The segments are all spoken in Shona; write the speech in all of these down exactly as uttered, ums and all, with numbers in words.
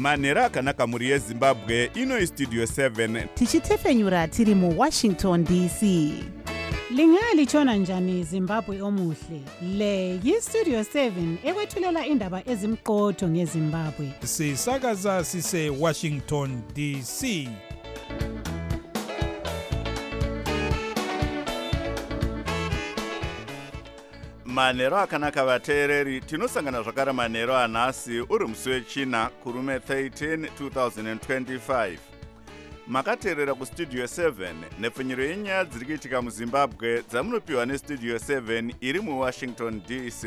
manhero akanaka mhuri yezimbabwe. Ino istudio seven tichitefenyura tiri muwashington D C. Lingalitshona njani Zimbabwe omuhle? Le yistudio seven ekwethulela indaba ezimqotho ngeZimbabwe. Sisakaza sise Washington D C. manhero akanaka vateereri. Tinosangana zvakare manhero anhasi uri musi wechina kurume thirteen two thousand twenty-five. Makateerera kustudio seven nepfunyiro yenyaya dziri kuitika muzimbabwe dzamunopiwa nestudio seven iri muwashington D C.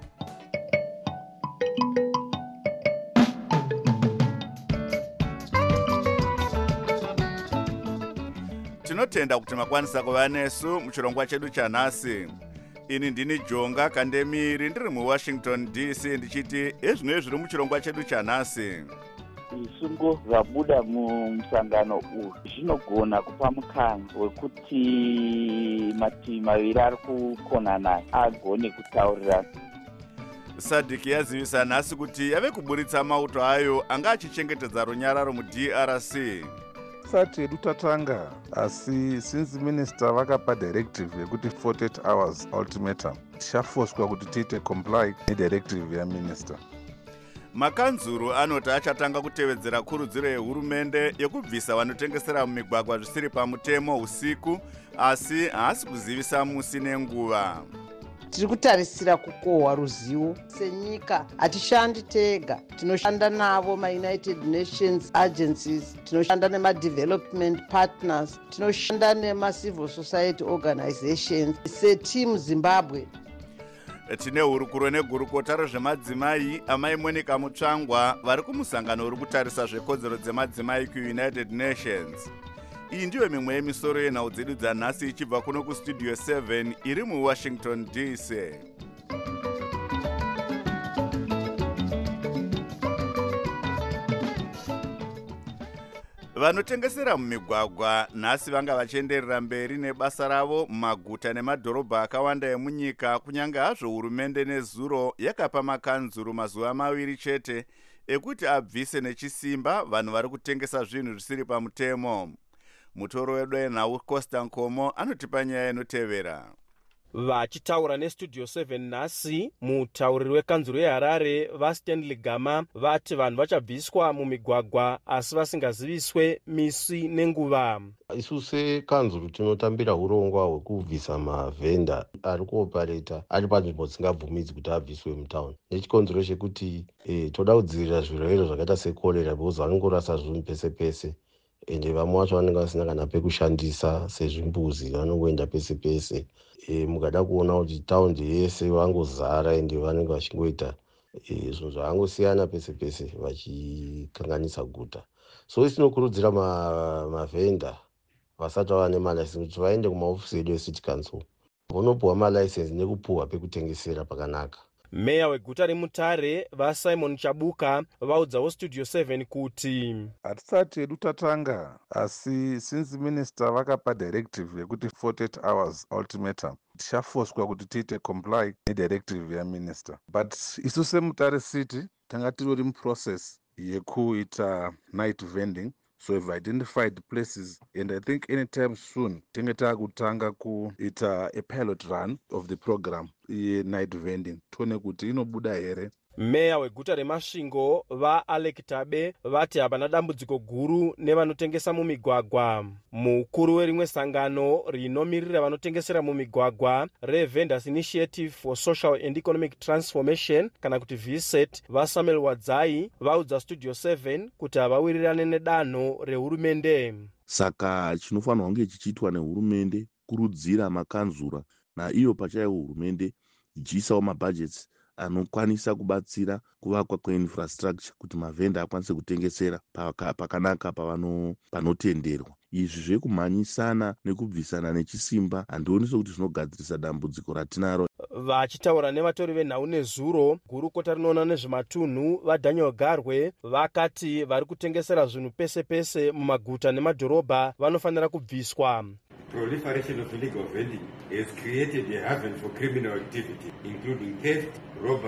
Tinotenda kuti makwanisa kuva nesu muchirongwa chedu chanhasi. Ini ndini Jonga Kandemiri ndiri muwashington D C ndichiti ezvinoi zviri muchirongwa chedu chanhasi. Zvisungo zvabuda mumusangano uyu zvinogona kupa mukana wekuti mativi maviri ari kukonana agone kutaurirana. Sadiki yazivisa nhasi kuti yave kuburitsa mauto ayo anga achichengetedza runyararo muD R C. Sati yedu tatanga, asi since minister vakapa directive yekuti forty-eight hours ultimatum, tichafoswa kuti tiite comply nedirective yaminister. Makanzuru anoti achatanga kutevedzera kurudziro yehurumende yekubvisa vanotengesera mumigwagwa zvisiri pamutemo usiku, asi haasi kuzivisa musi nenguva. Tiri kutarisira kukohwa ruzivo senyika. Hatishandi tega, tinoshanda navo ma-United Nations agencies, tinoshanda nema-development partners, tinoshanda nema-civil society organizations. Seteam Zimbabwe tine hurukuro negurukota rezvemadzimai amai Monica Mutsvangwa vari kumusangano uri kutarisa zvekodzero dzemadzimai kuUnited Nations. Iyi ndiyo mimwe yemisoro yenhau dzedu dzanhasi ichibva kuno kustudio seven iri muwashington D C. Vanotengesera mumigwagwa nhasi vanga vachienderera mberi nebasa ravo mumaguta nemadhorobha akawanda emunyika, kunyange hazvo hurumende nezuro yakapa makanzuru mazuva maviri chete ekuti abvise nechisimba vanhu vari kutengesa zvinhu zvisiri pamutemo. Mutoro wedu enhau Costa Nkomo anotipa nyaya inotevera. Vachitaura nestudio seven nhasi, mutauriri wekanzuru yeHarare vaStanley Gama vati vanhu vachabviswa mumigwagwa asi vasingaziviswe misi nenguva. Isu sekanzuru tinotambira urongwa hwekubvisa mavhenda ari kuopareta ari panzvimbo dzisingabvumidzi kuti abviswe mutauni. Nechikonzero chekuti eh, toda kudzivirira zvirwere zvakaita sekorera because vanongorasa zvinhu pese pese. Ende vamwe vacho vanenge vasina kana pekushandisa sezvimbuzi vanongoenda pese pese. E, mukada kuona kuti taundi yese vangozara ende vanenge vachingoita e, zvinhu zvavangosiyana pese pese vachikanganisa guta. So tinokurudzira mavhenda vasati vava nemalicense kuti vaende kumaofisi edu eCity Council vonopuwa malicense nekupuwa pekutengesera pakanaka. Meya weguta reMutare vaSimon Chabuka vaudzawo studio seven kuti hatisati yedu tatanga, asi since minister vakapa directive yekuti forty-eight hours ultimatum, tichafoswa kuti tiite comply nedirective yaminister. But isu seMutare City tanga tirori muprocess yekuita night vending. So we've identified places, and I think anytime soon tinge takutanga kuita a pilot run of the program ye night vending tone kuti inobuda here. Meya weguta reMasvingo vaAlec Tabe vati hapana dambudziko guru nevanotengesa mumigwagwa. Mukuru werimwe sangano rinomirira vanotengesera mumigwagwa reVendors Initiative for Social and Economic Transformation kana kuti V S E T vaSamuel Wadzai vaudza studio seven kuti havawirirane nedanho rehurumende. Saka chinofanirwa kunge chichiitwa nehurumende kurudzira makanzura naiyo pachayo hurumende ichiisawo mabudgets anokwanisa kubatsira kuvakwa kweinfrastructure kuti mavhenda akwanise kutengesera pakanaka pavano panotenderwa. Izvi zvekumhanyisana nekubvisana nechisimba handioni sokuti zvinogadzirisa dambudziko ratinaro. Vachitaura nevatori venhau nezuro, gurukota rinoona nezvematunhu vaDaniel Garwe vakati vari kutengesera zvinhu pese pese mumaguta nemadhorobha vanofanira kubviswa. Proliferation of illegal vending has created a haven for criminal activity, including theft, robbery,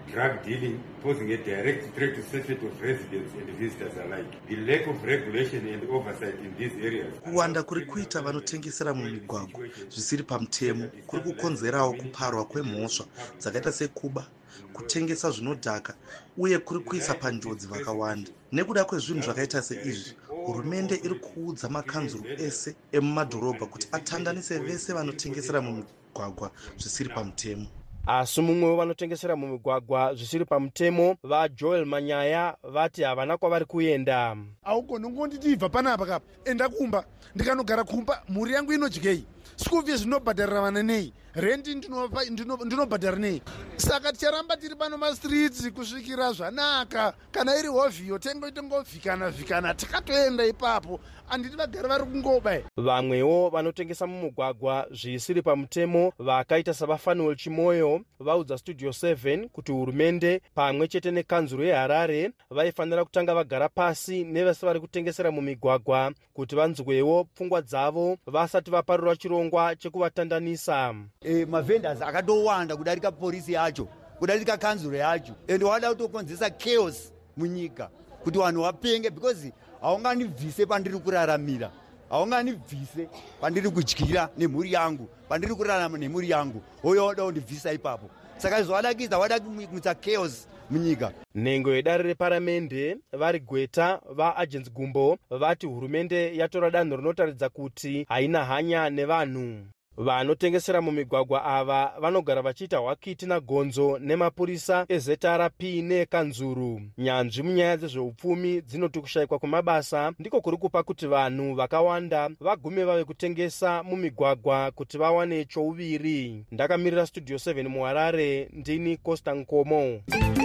drug dealing, posing a direct threat to safety of residents and visitors alike. The lack of regulation and oversight in these areas. Kuwanda kuri kuita vanotengesera mumigwagwa zvisiri pamutemo kuri kukonzerawo kuparwa kwemhosva dzakaita sekuba, kutengesa zvinodhaka uye kuri kuisa panjodzi vakawanda. Nekuda kwezvinhu zvakaita seizvi, hurumende iri kuudza makanzuru ese emumadhorobha kuti atandanise vese vanotengesera mumigwagwa zvisiri pamutemo. Asi mumwe wevanotengesera mumigwagwa zvisiri pamutemo vaJoel Manyaya vati havana kwavari kuenda. Augoni ngonditibva panapa kapa enda kumba ndikanogara kumba mhuri yangu inodyei school fees zvinobhadharira vana nei rendi ndinobhadhara nei saka ticharamba tiri pano mastreets kusvikira zvanaka kana iri hovhiyo tengoitongovhikana vhikana tikatoenda ipapo anditi vagari vari kungoba. Vamwewo vanotengesa mumugwagwa zvisiri pamutemo vakaita saVafanuel Chimoyo vaudza Studio seven kuti hurumende pamwe chete nekanzuro yeHarare vaifanira kutanga vagara pasi nevese vari kutengesera mumigwagwa kuti vanzwewo pfungwa dzavo vasati vaparura chirongwa chekuvatandanisa. E, mavendors akatowanda kudarika polisi yacho kudarika kanzuro yacho ende wada kutokonzesa chaos munyika kuti vanhu vapenge because haunganibvise pandiri kuraramira, haunganibvise pandiri kudyira nemhuri yangu, pandiri kurarama nemhuri yangu, hoyo wada kundibvisa ipapo. Saka zvawadakidza wada kumutsa chaos munyika. Nhengo yedare reparamende vari Gweta vaAgents Gumbo vati hurumende yatora danho rinotaridza kuti haina hanya nevanhu. Vanotengesera mumigwagwa ava vanogara vachiita hwakiti nagonzo nemapurisa eZ R P nekanzuru. Nyanzvi munyaya dzezveupfumi dzinoti kushayikwa kwemabasa ndiko kuri kupa kuti vanhu vakawanda vagume vave kutengesa mumigwagwa kuti vawane chouviri. Ndakamirira Studio seven muHarare, ndini Costa Nkomo.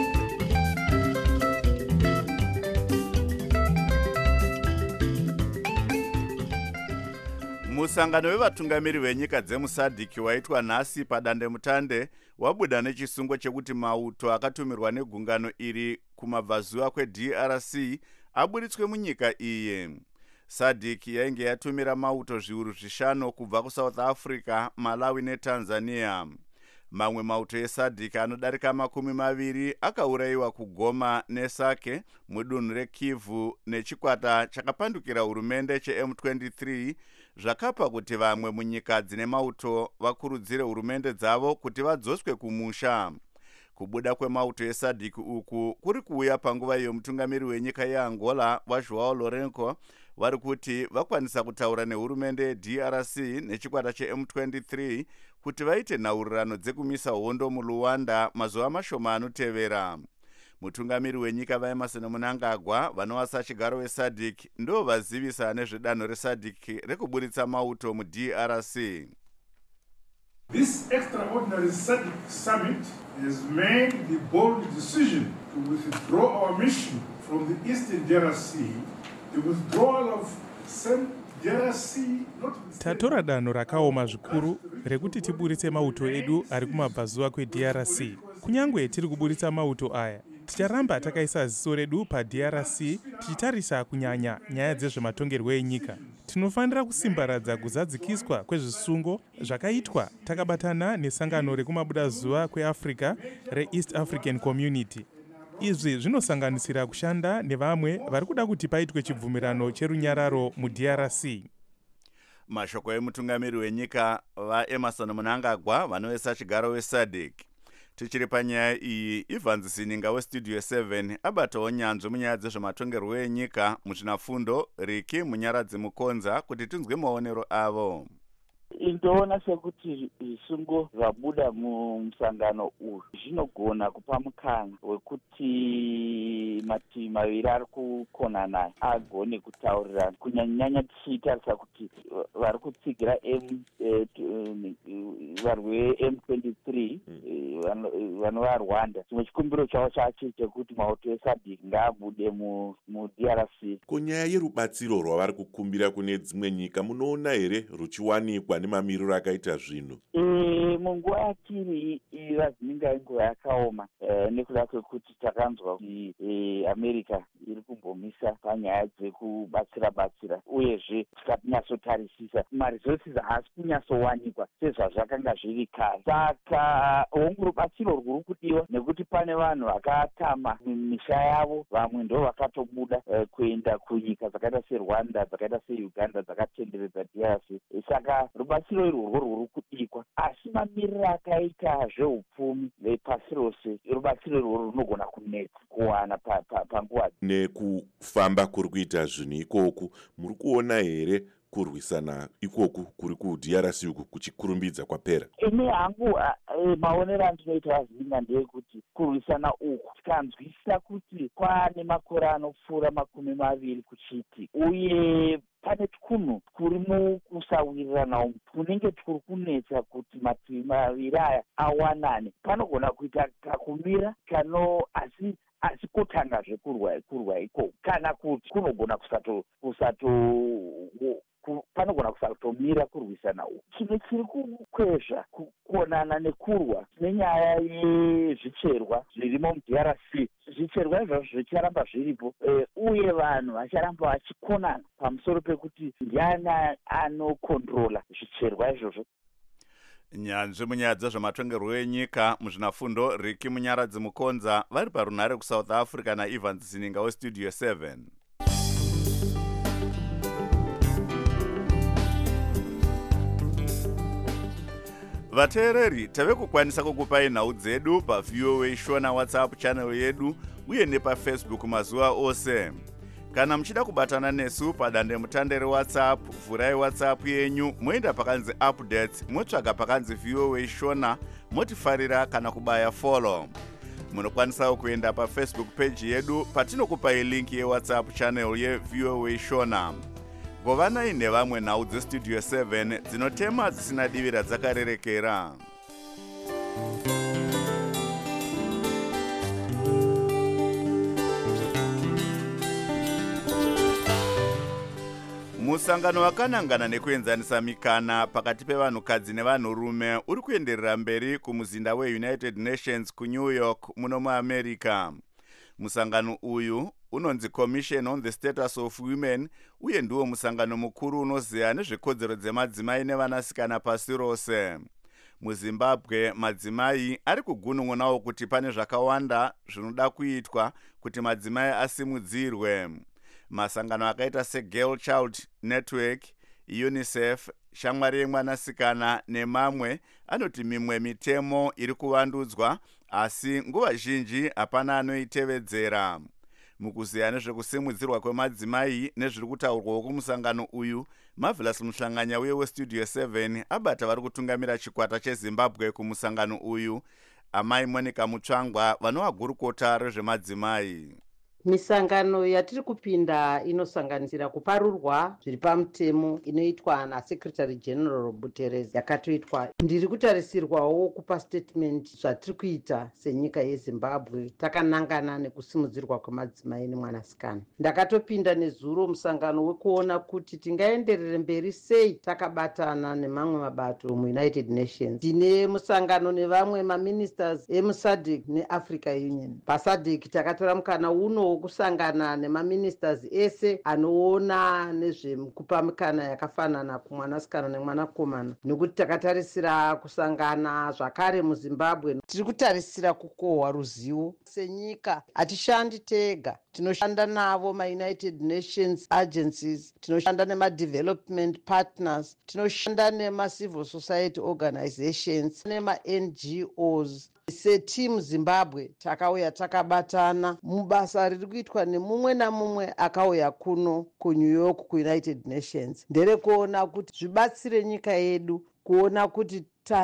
Musangano wevatungamiri venyika dzemusadhiki waitwa nhasi padandemutande wabuda nechisungo chekuti mauto akatumirwa negungano iri kumabvazuva kweD R C aburitswe munyika iyi. Sadhiki yainge yatumira mauto zviuru zvishanu kubva kuSouth Africa, Malawi neTanzania. Mamwe mauto esadhiki anodarika makumi maviri akaurayiwa kuGoma neSake mudunhu reKivu nechikwata chakapandukira hurumende cheM twenty-three zvakapa kuti vamwe munyika dzine mauto vakurudzire hurumende dzavo kuti vadzoswe kumusha. Kubuda kwemauto esadhiki uku kuri kuuya panguva iyo mutungamiri wenyika yeAngola vaJoao Lourenco vari kuti vakwanisa kutaura nehurumende yeD R C nechikwata cheM twenty-three kuti vaite nhaurirano dzekumisa hondo muLuanda mazuva mashoma anotevera. Mutungamiri wenyika vaEmmerson Mnangagwa vanova sachigaro wesadhiki ndo vazivisa nezvedanho resadhiki rekuburitsa mauto muD R C. This extraordinary SADC summit has made the bold decision to withdraw our mission from the Eastern D R C. The withdrawal of Central D R C tatora danho rakaoma zvikuru rekuti tiburitse mauto edu ari kumabvazuva kweD R C. Kunyangwe tiri kuburitsa mauto aya, ticharamba takaisa ziso redu paD R C tichitarisa kunyanya nyaya dzezvematongerwo enyika. Tinofanira kusimbaradza kuzadzikiswa kwezvisungo zvakaitwa takabatana nesangano rekumabudazuva kweAfrica reEast African Community. Izvi zvinosanganisira kushanda nevamwe vari kuda kuti paitwe chibvumirano cherunyararo muD R C. Mashoko emutungamiri wenyika vaEmmerson Mnangagwa vanovesa chigaro wesadhiki. Tichiri panyaya iyi, Ivan Sininga weStudio seven abatawo nyanzvi munyaya dzezvematongerwo enyika muzvinafundo Riki Munyaradzi Mukonza kuti tinzwe maonero avo. Ndoona sekuti zvisungo zvabuda mumusangano uyu zvinogona kupa mukana wekuti mativi maviri ari kukonana agone kutaurirana, kunyanyanya tichitarisa kuti vari kutsigira vari veM twenty-three vanova Rwanda. Chimwe chikumbiro chavo chacho chekuti mauto esadhiki ngaabude muD R C. Kunyaya yerubatsiro rwavari kukumbira kune dzimwe nyika munoona here ruchiwanikwa nemamiriro akaita zvinhu? E, munguva yatiri irazininga inguva yakaoma e, nekuda kwekuti takanzwa kuti e, America iri kumbomisa panyaya dzekubatsira batsira uyezve tikanyatsotarisisa maresources haasi kunyatsowanikwa sezvazvakanga zviri kare. Saka hongu rubatsiro rwuri kudiwa nekuti pane vanhu vakatama misha yavo, vamwe ndo vakatobuda eh, kuenda kunyika dzakaita serwanda, dzakaita seuganda dzakatenderedza D R C. Saka rubatsiro irworwo rwuri kudikwa, asi mamiriro akaita zveupfumi pasi rose rubatsiro irworwo runogona kunetsa kuwana panguva pa, pa nekufamba kuri kuita zvinhu ikoku. Muri kuona here kurwisana ikoku kuri ku-D R C uku kuchikurumbidza kwapera? Ine hangu e, maonero andinoita azinga ndeyekuti kurwisana uku tikanzwisisa kuti kwane makore anopfuura makumi maviri kuchiti, uye pane twunhu kuri mukusawirirana umu kunenge turi kunetsa kuti mativi maviri aya awanane. Panogona kuita kakumira kano asi asi kutanga zvekurwa kurwa ikoko, kana kuti kunogona kusato kusato panogona kusatomira kurwisana uku. Chimwe chiri kukwezva kuonana nekurwa nenyaya yezvicherwa zvirimo mu-D R C. Zvicherwa izvozvo zvicharamba zviripo, e, uye vanhu vacharamba vachikonana pamusoro pekuti ndiani anokontrola zvicherwa izvozvo. Nyanzvi munyaya dzezvematongerwo enyika muzvinafundo Riki Munyaradzi Mukonza vari parunhare kuSouth Africa naEvans Zininga weStudio seven. Vateereri, tave kukwanisa kukupai nhau dzedu paV O A Shona WhatsApp channel yedu uye nepafacebook mazuva ose. Kana muchida kubatana nesu padande mutande reWhatsApp, vhurai WhatsApp yenyu, moenda pakanzi updates, motsvaga pakanzi V O A Shona, motifarira kana kubaya follow. Munokwanisawo kuenda pafacebook page yedu patinokupai link yeWhatsApp channel yeV O A Shona. Govanai nevamwe nhau dzeStudio seven dzinotema dzisina divira dzakarerekera. Musangano wakanangana nekuenzanisa mikana pakati pevanhukadzi nevanhurume uri kuenderera mberi kumuzinda weUnited Nations kuNew York muno muAmerica. Musangano uyu unonzi Commission on the Status of Women uye ndiwo musangano mukuru unoziya nezvekodzero dzemadzimai nevanasikana pasi rose. MuZimbabwe madzimai ari kugunun'unawo kuti pane zvakawanda zvinoda kuitwa kuti madzimai asimudzirwe. Masangano akaita seGirl Child Network, UNICEF, shamwari yemwanasikana nemamwe anoti mimwe mitemo iri kuvandudzwa asi nguva zhinji hapana anoitevedzera. Mukuziya nezvekusimudzirwa kwemadzimai nezviri kutaurwawo kumusangano uyu, Marvelous Muhlanganya uye weStudio seven abata vari kutungamira chikwata cheZimbabwe kumusangano uyu, amai Monica Mutsvangwa vanova gurukota rezvemadzimai. Misangano yatiri kupinda inosanganisira kuparurwa zviri pamutemo inoitwa naSecretary General Buterezi yakatoitwa. Ndiri kutarisirwawo kupa statement zvatiri kuita senyika yeZimbabwe takanangana nekusimudzirwa kwemadzimai nemwanasikana. Ndakatopinda nezuro musangano wekuona kuti tingaenderere mberi sei takabatana nemamwe mabato muUnited Nations. Tine musangano nevamwe maministers emuSADC neAfrica Union. PaSADC takatora mukana uno kusangana nemaministers ese anoona nezvekupa mikana yakafanana kumwanasikana nemwanakomana, nekuti takatarisira kusangana zvakare muZimbabwe. Tiri kutarisira kukohwa ruzivo senyika. Hatishandi tega, tinoshanda navo maUnited Nations agencies, tinoshanda nemadevelopment partners, tinoshanda nemacivil society organizations nemaN G Os. Setimu Zimbabwe takauya takabatana mubasa riri kuitwa nemumwe namumwe akauya kuno kuNew York kuUnited Nations, nderekuona kuti zvibatsire nyika yedu kuona kuti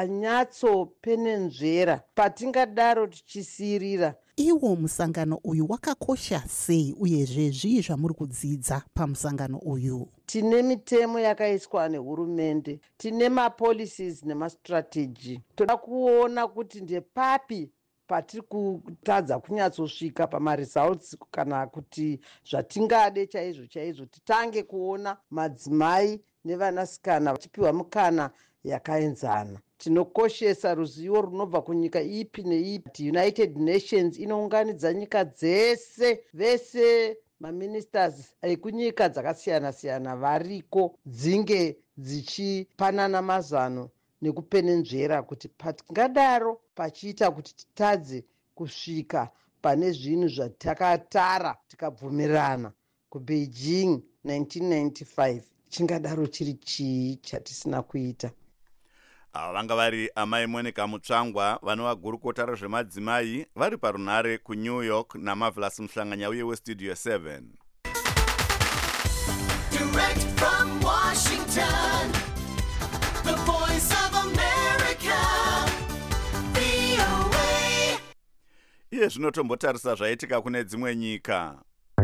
tanyatsopenenzvera patingadaro tichisirira. Iwo musangano uyu wakakosha sei uyezve zvii zvamuri kudzidza pamusangano uyu? Tine mitemo yakaiswa nehurumende, tine mapolicies nemastrategy. Toda kuona kuti ndepapi patiri kutadza kunyatsosvika pamaresults kana kuti zvatingade chaizvo chaizvo titange kuona madzimai nevanasikana vachipiwa mukana yakaenzana. Tinokoshesa ruzivo runobva kunyika ipi neipi. United Nations inounganidza nyika dzese, vese maministers ekunyika dzakasiyana siyana variko dzinge dzichipanana mazano nekupenenzvera kuti patingadaro pachiita kuti titadze kusvika pane zvinhu zvatakatara tikabvumirana kubeijing nineteen ninety-five chingadaro chiri chii chatisina kuita. Ava vanga vari amai Monica Mutsvangwa vanova gurukota rezvemadzimai vari parunhare kuNew York naMarvelous Muhlanganya uye weStudio seven. Direct from Washington, the voice of America, V O A. Iye zvinotombotarisa zvaitika kune dzimwe nyika.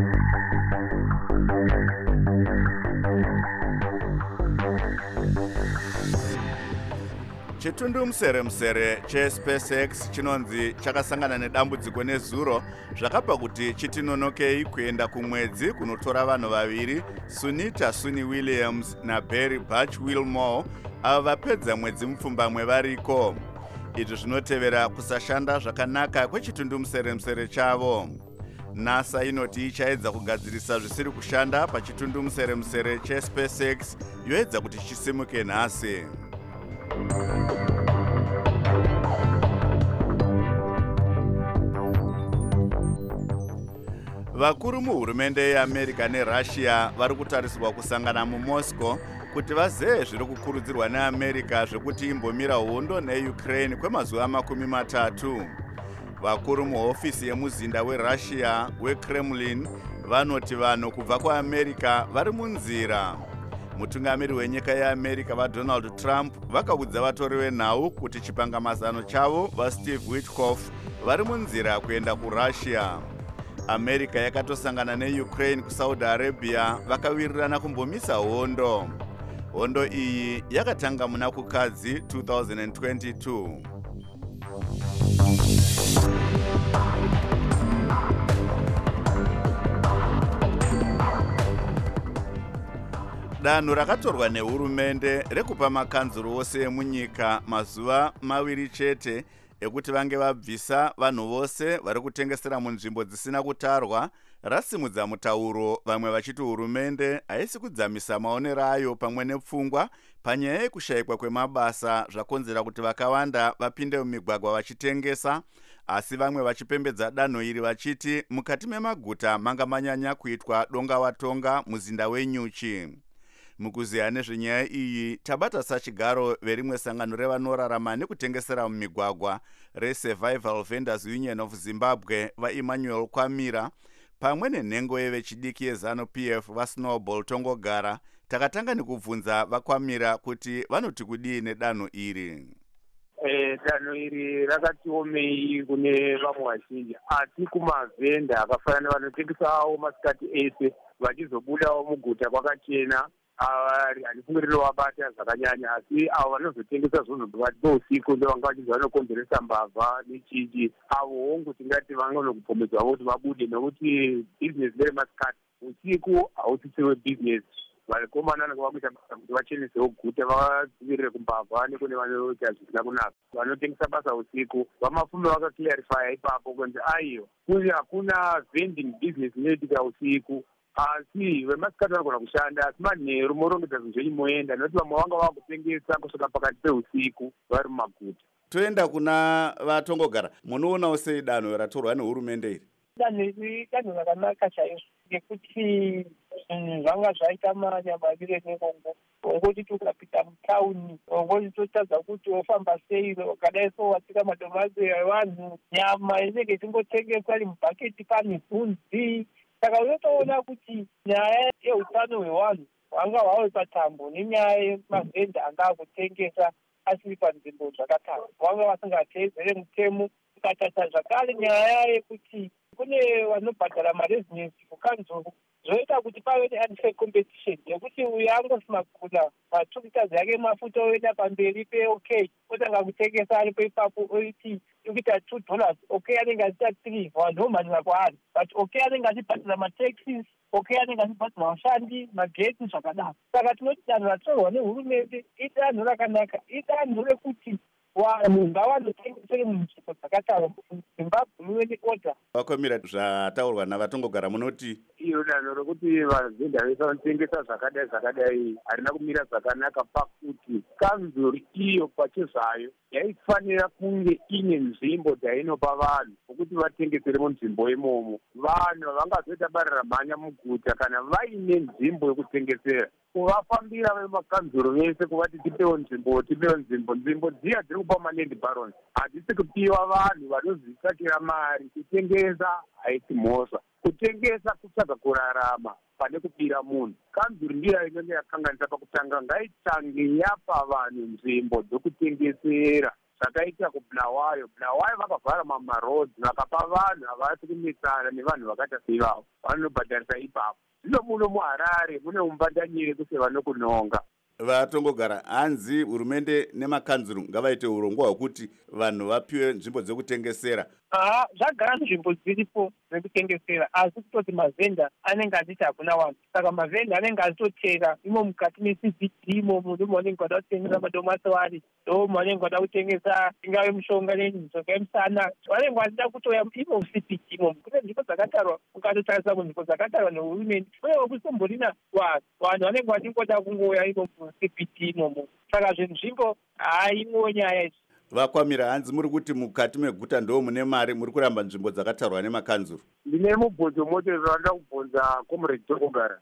Chitundu musere musere cheSpaceX chinonzi chakasangana nedambudziko nezuro zvakapa kuti chitinonokei kuenda kumwedzi kunotora vanhu vaviri Sunita Suni Williams naBarry Butch Wilmore ava vapedza mwedzi mupfumbamwe variko. Izvi zvinotevera kusashanda zvakanaka kwechitundu musere musere chavo. NASA inoti ichaedza kugadzirisa zvisiri kushanda pachitundu musere musere cheSpaceX yoedza kuti chisimuke nhasi. Vakuru muhurumende yeAmerica neRussia vari kutarisirwa kusangana muMoscow kuti vazeye zviri kukurudzirwa neAmerica zvekuti imbomira hondo neUkraine kwemazuva makumi matatu. Vakuru muhofisi yemuzinda weRussia weKremlin vanoti vanhu kubva kuAmerica vari munzira. Mutungamiri wenyika yeAmerica vaDonald Trump vakaudza vatori venhau kuti chipangamazano chavo vaSteve Witkoff vari munzira kuenda kuRussia. America yakatosangana neUkraine kuSaudi Arabia vakawirirana kumbomisa hondo. Hondo iyi yakatanga muna kukadzi two thousand twenty-two. Danho rakatorwa nehurumende rekupa makanzuro ose emunyika mazuva maviri chete ekuti vange vabvisa vanhu vose vari kutengesera munzvimbo dzisina kutarwa rasimudza mutauro, vamwe vachiti hurumende haisi kudzamisa maonero ayo pamwe nepfungwa panyaya yekushayikwa kwemabasa zvakonzera kuti vakawanda vapinde mumigwagwa vachitengesa, asi vamwe vachipembedza danho iri vachiti mukati memaguta manga manyanya kuitwa donga watonga muzinda wenyuchi. Mukuziya nezvenyaya iyi tabata sachigaro verimwe sangano revanorarama nekutengesera mumigwagwa reSurvival Vendors Union of Zimbabwe vaEmmanuel Kwamira pamwe nenhengo yevechidiki yeZanu-P F vaSnowball Tongogara. Takatanga nekubvunza vaKwamira kuti vanoti kudii nedanho iri. Eh, danho iri rakatiomei kune vamwe vazhinji, asi kumavhenda akafanana nevanotengesawo masikati ese vachizobudawo muguta kwakachena avari handifungiriro vabata zvakanyanya, asi avo vanozotengesa zvinhu pakati peusiku ndovanga vachibva vanokonzeresa mbavha nechiji, avowo kuti ngati vanganokupomedzwa kuti vabude, nokuti bhizinesi neremasikati usiku hausisiri webhizinesi. Vakomana nekuvakuita basa kuti vachenesewo guta vadzivirire kumbavha nekune vanoita zvisina kunaka. Vanotengesa basa usiku vamafume vakaclarifya ipapo kunzi aiyo kuti hakuna vending business inoitika usiku, asi vemasikati vanogona kushanda, asi manheru morongedza zvinhu zvenyu moenda, nokuti vamwe vanga vakutengesa kusvika pakati peusiku vari mumaguta. Toenda kuna vaTongogara, munoonawo sei danho ratorwa nehurumende iri? Danho iri danho rakanaka chaizvo, ngekuti zvinhu zvanga zvaita manyamavire nekongo, ongoti tukapita mutauni, ongoti totadza kuti ofamba sei, kadai so watika madomasi evanhu, nyama inenge ichingotengeswa iri mubhaketi pamibvunzi. Saka unotoona kuti nyaya yeutano hwevanhu hwanga hwawe patambo nenyaya yemavhenda anga akutengesa asiri panzvimbo zvakatara, vanga vasingateedzere mutemo. Tikatata zvakare nyaya yekuti kune vanobhadhara marezinesi kukanzuru, zvoita kuti pave neunfair competition yekuti uyu angosima kuna maturikazi yake mafuta oenda pamberi peok otanga kutengesa aripo ipapo oiti ikuita two dollars, ok anenge achiita three, vanhu vomhanyira kwaari, but ok anenge achibhadhara mataxis, ok anenge achibhadhara vashandi, magetsi zvakadaro. Saka tinoti danho ratorwa nehurumende idanho rakanaka, idanho rekuti vanhu ngavanotengesere munzvimbo dzakatarwa. Zimbabwe muve neoda. VaKwamira, zvataurwa navaTongogara munoti? iro danho rokuti vazenda vese vanotengesa zvakadai zvakadai harina kumira zvakanaka pakuti kanzuri iyo pachezvayo yaifanira kunge ine nzvimbo dzainopa vanhu vokuti vatengesere munzvimbo imomo. Vanhu havangazoita bararamhanya muguta kana vaine nzvimbo yekutengesera. Kuvafambira vemakanzuro vese kuvati tipewo nzvimbo tipewo nzvimbo nzvimbo dziya dziri kupermanent barons hadzisi kupiwa vanhu vanozvitsvakira mari. Kutengesa haisi mhosva, kutengesa kutsvaga kurarama pane kubira munhu. Kanzuri ndiyo inenge yakanganisa pakutanga ngaitange yapa vanhu nzvimbo dzokutengesera zvakaita kubulawayo. Bulawayo vakavhara mamarodzi vakapa vanhu havasi kunetsana nevanhu vakaita seivavo vanobhadharisa ipapo. Zvino muno muHarare mune umbandanyire kuse vanokunonga. Vatongogara, hanzi hurumende nemakanzuru ngavaite urongwa hwekuti vanhu vapiwe nzvimbo dzekutengesera. Haa, zvagara nzvimbo dziripo dzekutengesera asi kutoti mavhenda anenge achiti hakuna vanhu. Saka mavhenda anenge achitotera imo mukati meC B D imomo ndimo vanenge vada kutengesa madomasi vari, ndo vanenge vada kutengesa ingave mushonga nemishonga yemusana. Vanenge vachida kutoya imo muC B D imomo. Kune nzvimbo dzakatarwa ukatotarisa kunzvimbo dzakatarwa nehurumende uye kusomborina vanhu. Vanhu vanenge vachingoda kungoya imo muC B D imomo. Saka zvinzvimbo haimwo nyaya idzi. Vakwamira, hanzi muri kuti mukati meguta ndo mune mari muri kuramba nzvimbo dzakatarwa nemakanzuru? Ndine mubvunzo umwe wandinoda kubvunza comrade Tongogara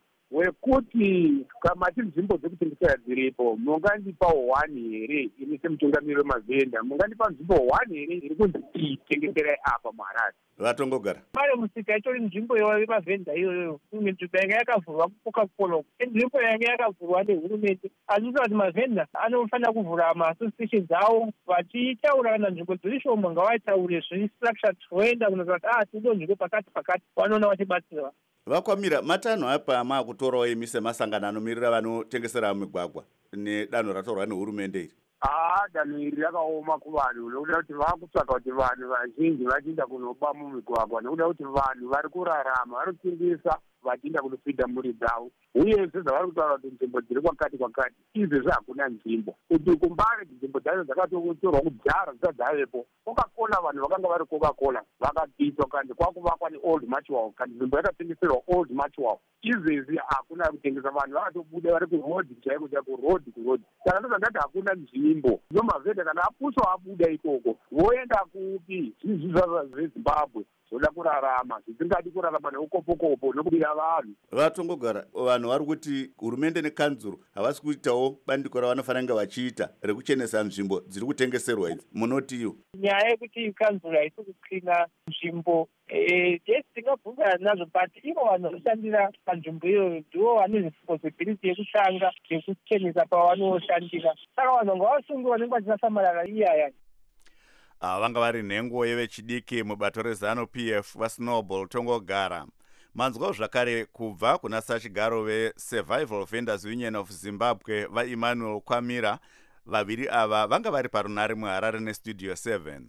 wekuti kamati nzvimbo dzekutengesera dziripo mungandipawo one here ini semutungamiri wemavhenda, mungandipa nzvimbo one here iri kunzi itengeserai apa muHarare? Vatongogara, mare musika itori nzvimbo yemavhenda iyoyo, imwe nzvimbo yanga yakavhurwa kuCoca-Cola, nzvimbo yanga yakavhurwa nehurumende. Azvisi kuti mavhenda anofanira kuvhura maasociations awo vachitaura kana nzvimbo dziri shoma ngavataure zvistructure toenda kunoita kuti ah tido nzvimbo pakati pakati vanoona vachibatsirwa. Vakwamira, matanho apa maakutorawo imi semasangano anomirira vanotengesera mumigwagwa nedanho ratorwa nehurumende iri? Haa, danho iri rakaoma kuvanhu nokuda kuti vakutsvaga kuti vanhu vazhinji vachiinda kunoba mumigwagwa nekuda kuti vanhu vari kurarama vari kutengesa vachiinda kunopinda mhuri dzavo. Uye sezvavari kutaura kuti nzvimbo dziri kwakati kwakati izvezvi hakuna nzvimbo kuti kumbare nzvimbo dzacho dzakatotorwa kudhara dzisati dzavepo. Coca-Cola vanhu vakanga vari Coca-Cola vakabviswa kandi kwakuvakwa neold Matchwell kandi nzvimbo yakatengeserwa old Matchwell. Izvezvi hakuna kutengesa, vanhu vakatobuda vari kurodhi chaiko chaiko rodhi kurodhi. Saka ndozvandati hakuna nzvimbo. Zvino mavhenda kana apuswa abuda ikoko voenda kupi? Zvizvi zveZimbabwe zvoda kurarama zvisingadi kurarama neukopokopo nokubira vanhu. Vatongogara, vanhu vari kuti hurumende nekanzuru havasi kuitawo bandiko ravanofanira kunge vachiita rekuchenesa nzvimbo dziri kutengeserwa idzi, munoti iyo? Nyaya yekuti kanzuru haisi kuklina nzvimbo jesi tingabvunzana nazvo but ivo vanhu vanoshandira panzvimbo iyoyo ndivo vane responsibility yekutanga yekuchenesa pavanoshandira. Saka vanhu ngavasunge vanenge vachinasamarara iyaya. Ava vanga vari nhengo yevechidiki mubato rezanu P F vaSnowball Tongogara. Manzwawo zvakare kubva kuna sachigaro veSurvival Vendors Union of Zimbabwe vaEmmanuel Kwamira. Vaviri ava vanga vari parunare muHarare neStudio seven.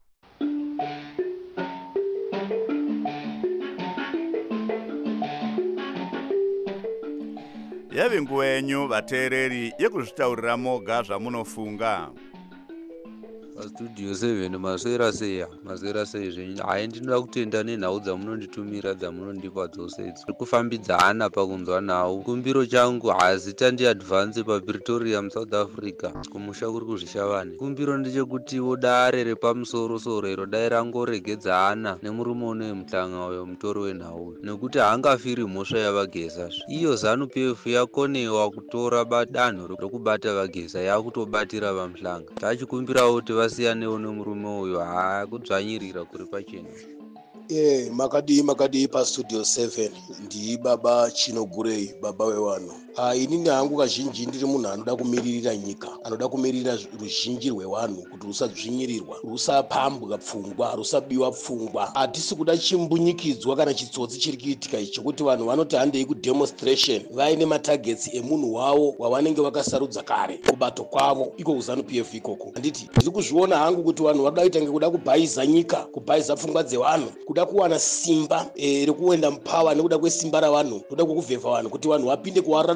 Yave nguva yenyu vateereri yekuzvitaurira moga zvamunofunga. Studio seven maswera seya maswera sei zvenyu hai ndinoda kutenda nenhau dzamunonditumira dzamunondipa dzose idzi tiri kufambidzana pakunzwa nhau. Kumbiro changu hazita ndiadvance paPretoria muSouth Africa kumusha kuri kuzvishavane. Kumbiro ndechekutiwo dare repamusoro soro iro dai rangoregedzana nemurume unoyemuhlanga uyo mutori wenhau nekuti haangafiri mhosva yavagezazve. Iyo ZANU P F yakonewa kutora badanho rekubata vageza yakutobatira vamuhlanga. Tachikumbirawo kuti vasiyanewo nemurume uyo haa kudzvanyirira kuri pachena. Eh, makadi makadi paStudio seven ndi baba Chinogurei baba wewanhu. Ah, inini hangu kazhinji ndiri munhu anoda kumiririra nyika, anoda kumiririra ruzhinji rwewanhu kuti rusadzvinyirirwa, rusapambwa pfungwa, rusabiwa pfungwa. Hatisi kuda chimbunyikidzwa kana chitsotsi chiri kuitika ichi chokuti vanhu vanoti handei kudemonstration vaine matargets emunhu wavo wavanenge vakasarudza kare kubato kwavo iko kuZANU P F ikoko. Handiti ndiri kuzviona hangu kuti vanhu vada kuita ngekuda kubhayiza nyika, kubhayiza pfungwa dzevanhu, kuda kuwana simba eh, rekuenda mupawa nekuda kwesimba ravanhu, kuda kukuvhevha vanhu kuti vanhu vapinde kuwaranda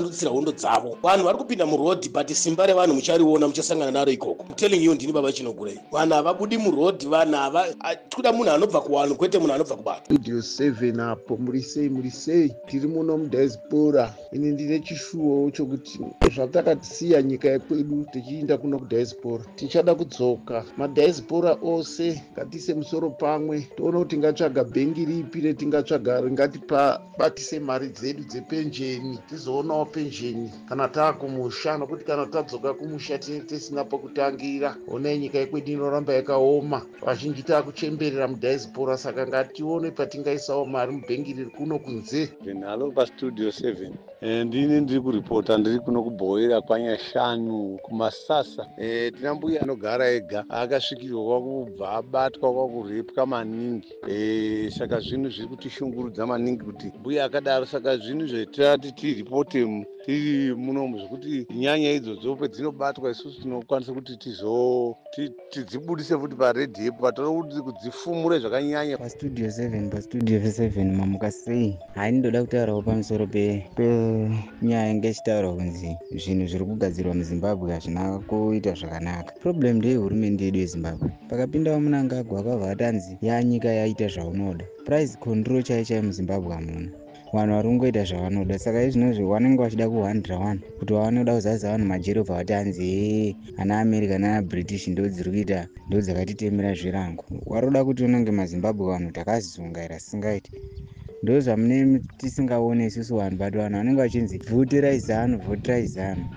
kututsira hondo dzavo. Vanhu vari kupinda murodhi but simba revanhu muchariona muchasangana naro ikoko. I'm telling you ndini baba Chinogurei. Vanhu havabudi murodhi, vanhu hava tikuda munhu anobva kuwanhu kwete munhu anobva kubato. Studio seven apo muri sei muri sei tiri muno mudiaspora. Ini ndine chishuwo chokuti zvatakasiya nyika yekwedu tichienda kuno kudiaspora tichada kudzoka. Madiaspora ose ngatiise musoro pamwe toona kuti tingatsvaga bhengi ripi retingatsvaga ringatibatise mari dzedu dzepenjeni tizoonawo penjeni kana taakumusha, nokuti kana tadzoka kumusha tisina pokutangira. Onai nyika yekwedu inoramba yakaoma, vazhinji taakuchemberera mudiaspora, saka ngatione patingaisawo mari mubhengi riri kuno kunze. Halo pastudio seven. Ndini ndiri kuripota ndiri kuno kubhoera kwanyashanu kumasasa. E, tina mbuya anogara ega akasvikirwa kubva abatwa kwakurepwa maningi. E, saka zvinhu zviri kutishungurudza maningi kuti mbuya akadaro. Saka zvinhu zvetirati tiripote tiri munomu zvekuti nyanya idzodzo pedzinobatwa isusu tinokwanisa kuti tizo tidzibudise futi paredhiyo patoda kuti kudzifumure zvakanyanya. Pastudio seven pastudio seven mamuka sei. Hai ndoda kutaurawo pamusoro pe penyaya ngechitaura kunzi zvinhu zviri kugadzirwa muZimbabwe hazvina kuita zvakanaka. Problem ndeye hurumende yedu yeZimbabwe. Pakapindawo Mnangagwa akabva atanzi yanyika yaita zvaunoda. Price control chai chai muZimbabwe hamuna. Vanhu vari kungoita zvavanoda, saka izvinozvi vanenge vachida kuhandira vanhu kuti vanoda kuzaza vanhu majero pavatanzi ana America nana British ndo dziri kuita ndo dzakatitemera zvirango. Waroda kuti unenge maZimbabwe vanhu takazungaira singaiti. Ndo zvamune tisingaone isusu vanhu, but vanhu vanenge vachinzi voterai zanu voterai zanu.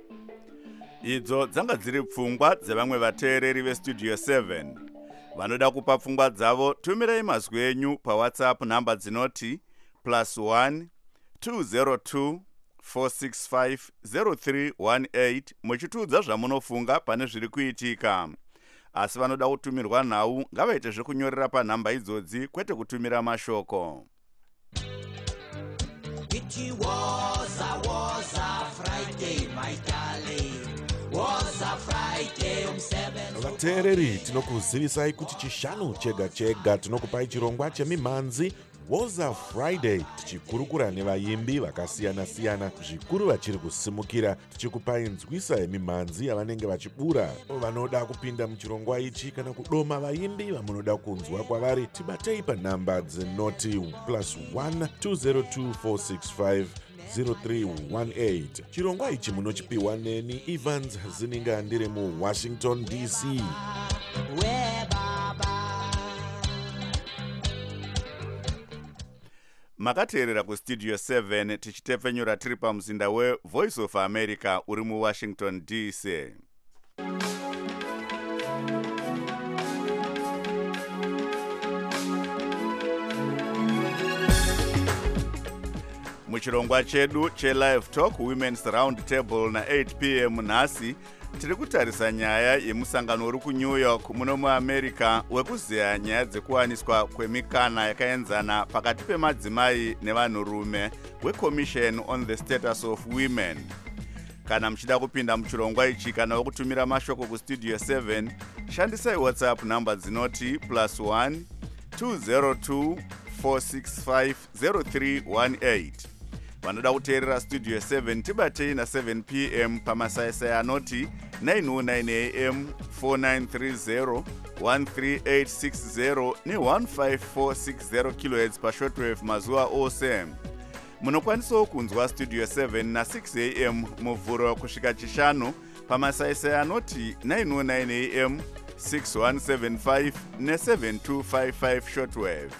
Idzo dzanga dziri pfungwa dzevamwe vateereri vestudio seven. Vanoda kupa pfungwa dzavo tumirai mazwi enyu paWhatsApp namba dzinoti plus one two zero two four six five zero three one eight muchitudza zvamunofunga pane zviri kuitika. Asi vanoda kutumirwa nhau ngavaite zvekunyorera panhamba idzodzi kwete kutumira mashoko. It was a was a Friday, my darling. Was a Friday on seven. Vateereri, tinokuzivisai kuti chishanu chega chega tinokupai chirongwa chemimhanzi Woza Friday, tichikurukura nevaimbi vakasiyana siyana, zvikuru vachiri kusimukira, tichikupai nzwisa yemimhanzi yavanenge vachibura. Vanoda kupinda muchirongwa ichi kana kudoma vaimbi vamunoda kunzwa kwavari, tibatei panhamba dzinoti plus one two zero two four six five zero three one eight. Chirongwa ichi munochipiwa neni Evans Zininga ndiri muWashington D C. Makateerera kustudio seven tichitepfenyura tiri pamuzinda weVoice of America uri muWashington D C. Muchirongwa chedu cheLive Talk Women's Round Table na eight p m nhasi tiri kutarisa nyaya yemusangano uri kuNew York muno muAmerica wekuziya nyaya dzekuwaniswa kwemikana yakaenzana pakati pemadzimai nevanhurume weCommission on the Status of Women. Kana muchida kupinda muchirongwa ichi kana wekutumira mashoko kustudio seven, shandisai WhatsApp namba dzinoti plus one two zero two four six five zero three one eight. Vanoda kuteerera studio seven tibatei na seven p m pamasaisai anoti nine oh nine a m four nine three zero one three eight six zero ne one five four six zero kilohertz pashortwave mazuva ose. Munokwanisawo kunzwa studio seven na six a m muvhuro kusvika chishanu pamasaisai anoti nine oh nine a m six one seven five ne seven two five five shortwave.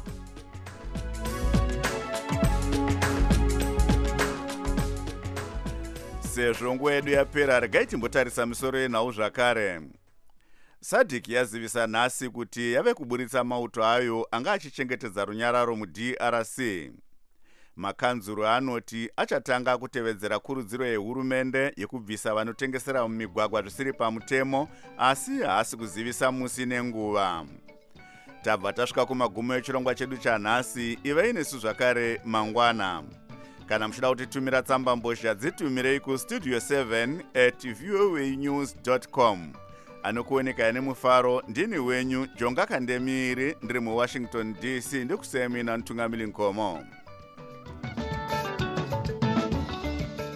Sezvo nguva yedu yapera, regai timbotarisa misoro yenhau zvakare. SADC yazivisa nhasi kuti yave kuburitsa mauto ayo anga achichengetedza runyararo muD R C. Makanzuru anoti achatanga kutevedzera kurudziro yehurumende yekubvisa vanotengesera mumigwagwa zvisiri pamutemo, asi haasi kuzivisa musi nenguva. Tabva tasvika kumagumo echirongwa chedu chanhasi, ivai nesu zvakare mangwana. Kana muchida kutitumira tsamba mbozha dzitumirei kustudio seven at voa news dot com. Anokuoneka nemufaro ndini wenyu Jonga Kandemiri ndiri muWashington D C ndikusemi na Ntungamili Nkomo.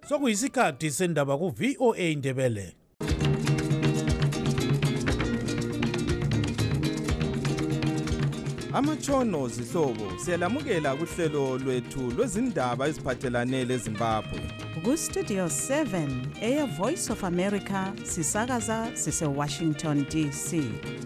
sokuyisikhathi sendaba ku-V O A Indebele. Amatshono zihlobo siyalamukela kuhlelo lwethu lwezindaba eziphathelane leZimbabwe. Ku-Studio seven, Air Voice of America, sisakaza sise-Washington D C.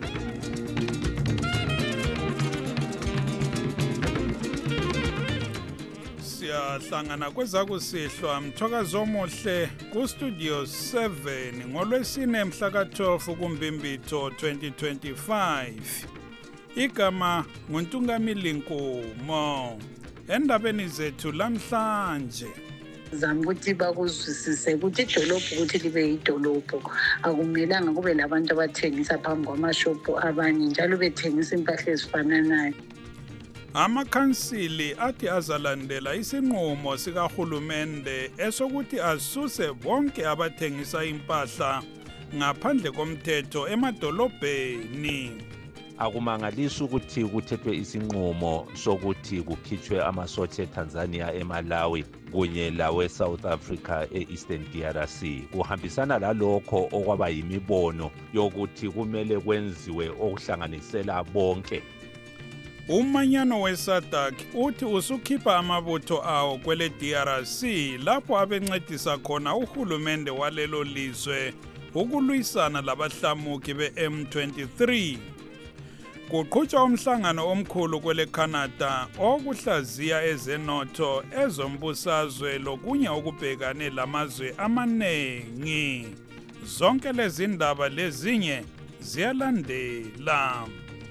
Siyahlangana kwezakusihlwa mthokazo omuhle ku-Studio seven ngolwesine mhla ka-twelve kuMbimbitho twenty twenty-five. Igama nguNtungamili Nkomo. Endabeni zethu lamhlanje zama ukuthi bakuzwisise ukuthi idolobho ukuthi libe idolobho akumelanga kube labantu abathengisa phambi kwamashophu abanye njalo bethengisa impahla ezifananayo. Amakhansili athi azalandela isinqumo sikahulumende esokuthi asuse bonke abathengisa impahla ngaphandle komthetho emadolobheni. Akumangalisi ukuthi kuthethwe isinqumo sokuthi kukhitshwe amasotsha eTanzania, eMalawi kunye lawe South Africa e-Eastern D R C. Kuhambisana lalokho okwaba yimibono yokuthi kumele kwenziwe okuhlanganisela bonke. Umanyano weSADC uthi usukhipha amabutho awo kwele D R C lapho abencedisa khona uhulumende walelo lizwe ukulwisana labahlamuki be-M twenty-three. Kuqhutshwa umhlangano omkhulu kwele Canada okuhlaziya ezenotho, ezombusazwe lokunye okubhekane lamazwe amanengi. Zonke lezi ndaba lezinye ziyalandela.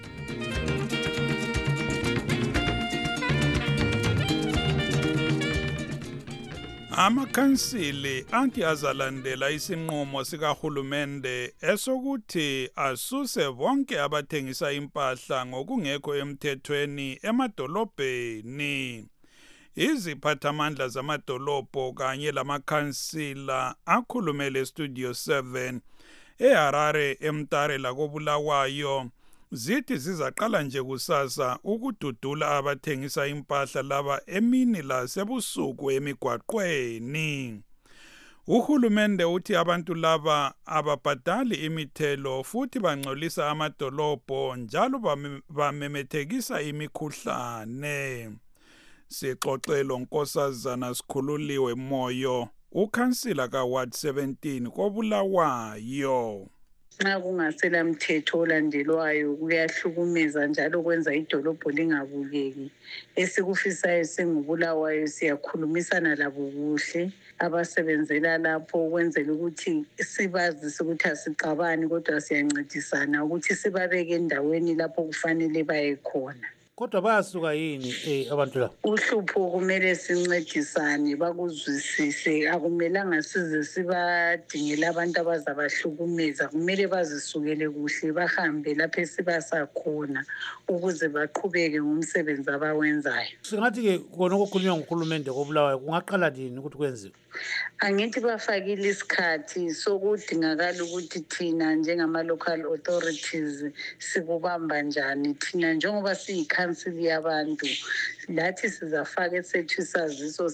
Amakhansili anti azalandela isinqumo sikahulumende esokuthi asuse bonke abathengisa impahla ngokungekho emthethweni emadolobheni. Iziphathamandla zamadolobho kanye lamakhansila akhulumele Studio seven eHarare, eMtare lakoBulawayo zithi zizaqala nje kusasa ukududula abathengisa impahla laba emini lasebusuku emigwaqweni. Uhulumende uthi abantu laba ababhadali imithelo futhi bangcolisa amadolobho njalo bamemethekisa imikhuhlane. Sixoxelo Nkosazana Sikhululiwe Moyo, ukhansila kaWard seventeen koBulawayo. Nxa kungasela mthetho olandelwayo kuyahlukumeza njalo kwenza idolobho lingabukeki. Esikufisayo singubulawayo siyakhulumisana labo kuhle abasebenzela lapho ukwenzela ukuthi sibazise ukuthi asixabani kodwa siyancedisana ukuthi sibabeke endaweni lapho kufanele baye khona. Kodwa bayasuka yini eh abantu la? Uhlupho kumele sincedisane bakuzwisise, akumelanga size sibadingela abantu abazabahlukumeza, kumele bazisukele kuhle bahambe lapho sibasakhona ukuze baqhubeke ngomsebenzi abawenzayo. Singathi ke kona okukhulunywa nguhulumende koBulawayo kungaqala nini ukuthi kwenziwe? Angithi bafakile isikhathi sokudingakala ukuthi thina njengama-local authorities sikubamba njani. Thina njengoba siyikhansili yabantu lathi sizafaka esethu isaziso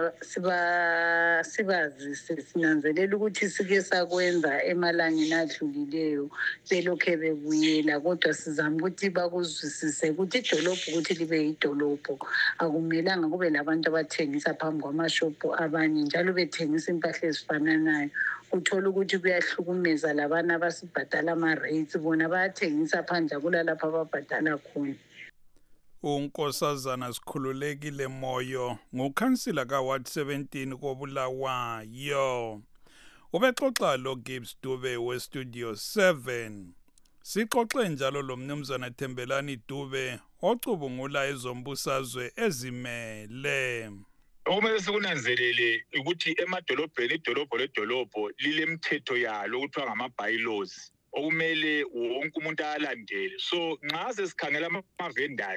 sibazise, sinanzelela ukuthi sike sakwenza emalangeni adlulileyo belokhe bebuyela, kodwa sizama ukuthi bakuzwisise ukuthi idolobho ukuthi libe idolobho akumelanga kube labantu abathengisa phambi kwamashophu abanye njalo bethengisa impahla ezifananayo. Uthola ukuthi kuyahlukumeza labana abasibhadala ama-rates, bona bayathengisa phandle kulalapha ababhadala khona. uNkosazana Sikhululekile Moyo ngukhansila kaWard seventeen koBulawayo. Ubexoxa lo Gibbs Dube weStudio seven. Sixoxe njalo lo mnumzana Thembelani Dube ocubungula ezombusazwe ezimele. Okumele sikunanzelele ukuthi emadolobheni idolobho ledolobho lilemthetho yalo okuthiwa ngama-bylaws okumele wonke umuntu alandele. So nxa sesikhangela ama-vendors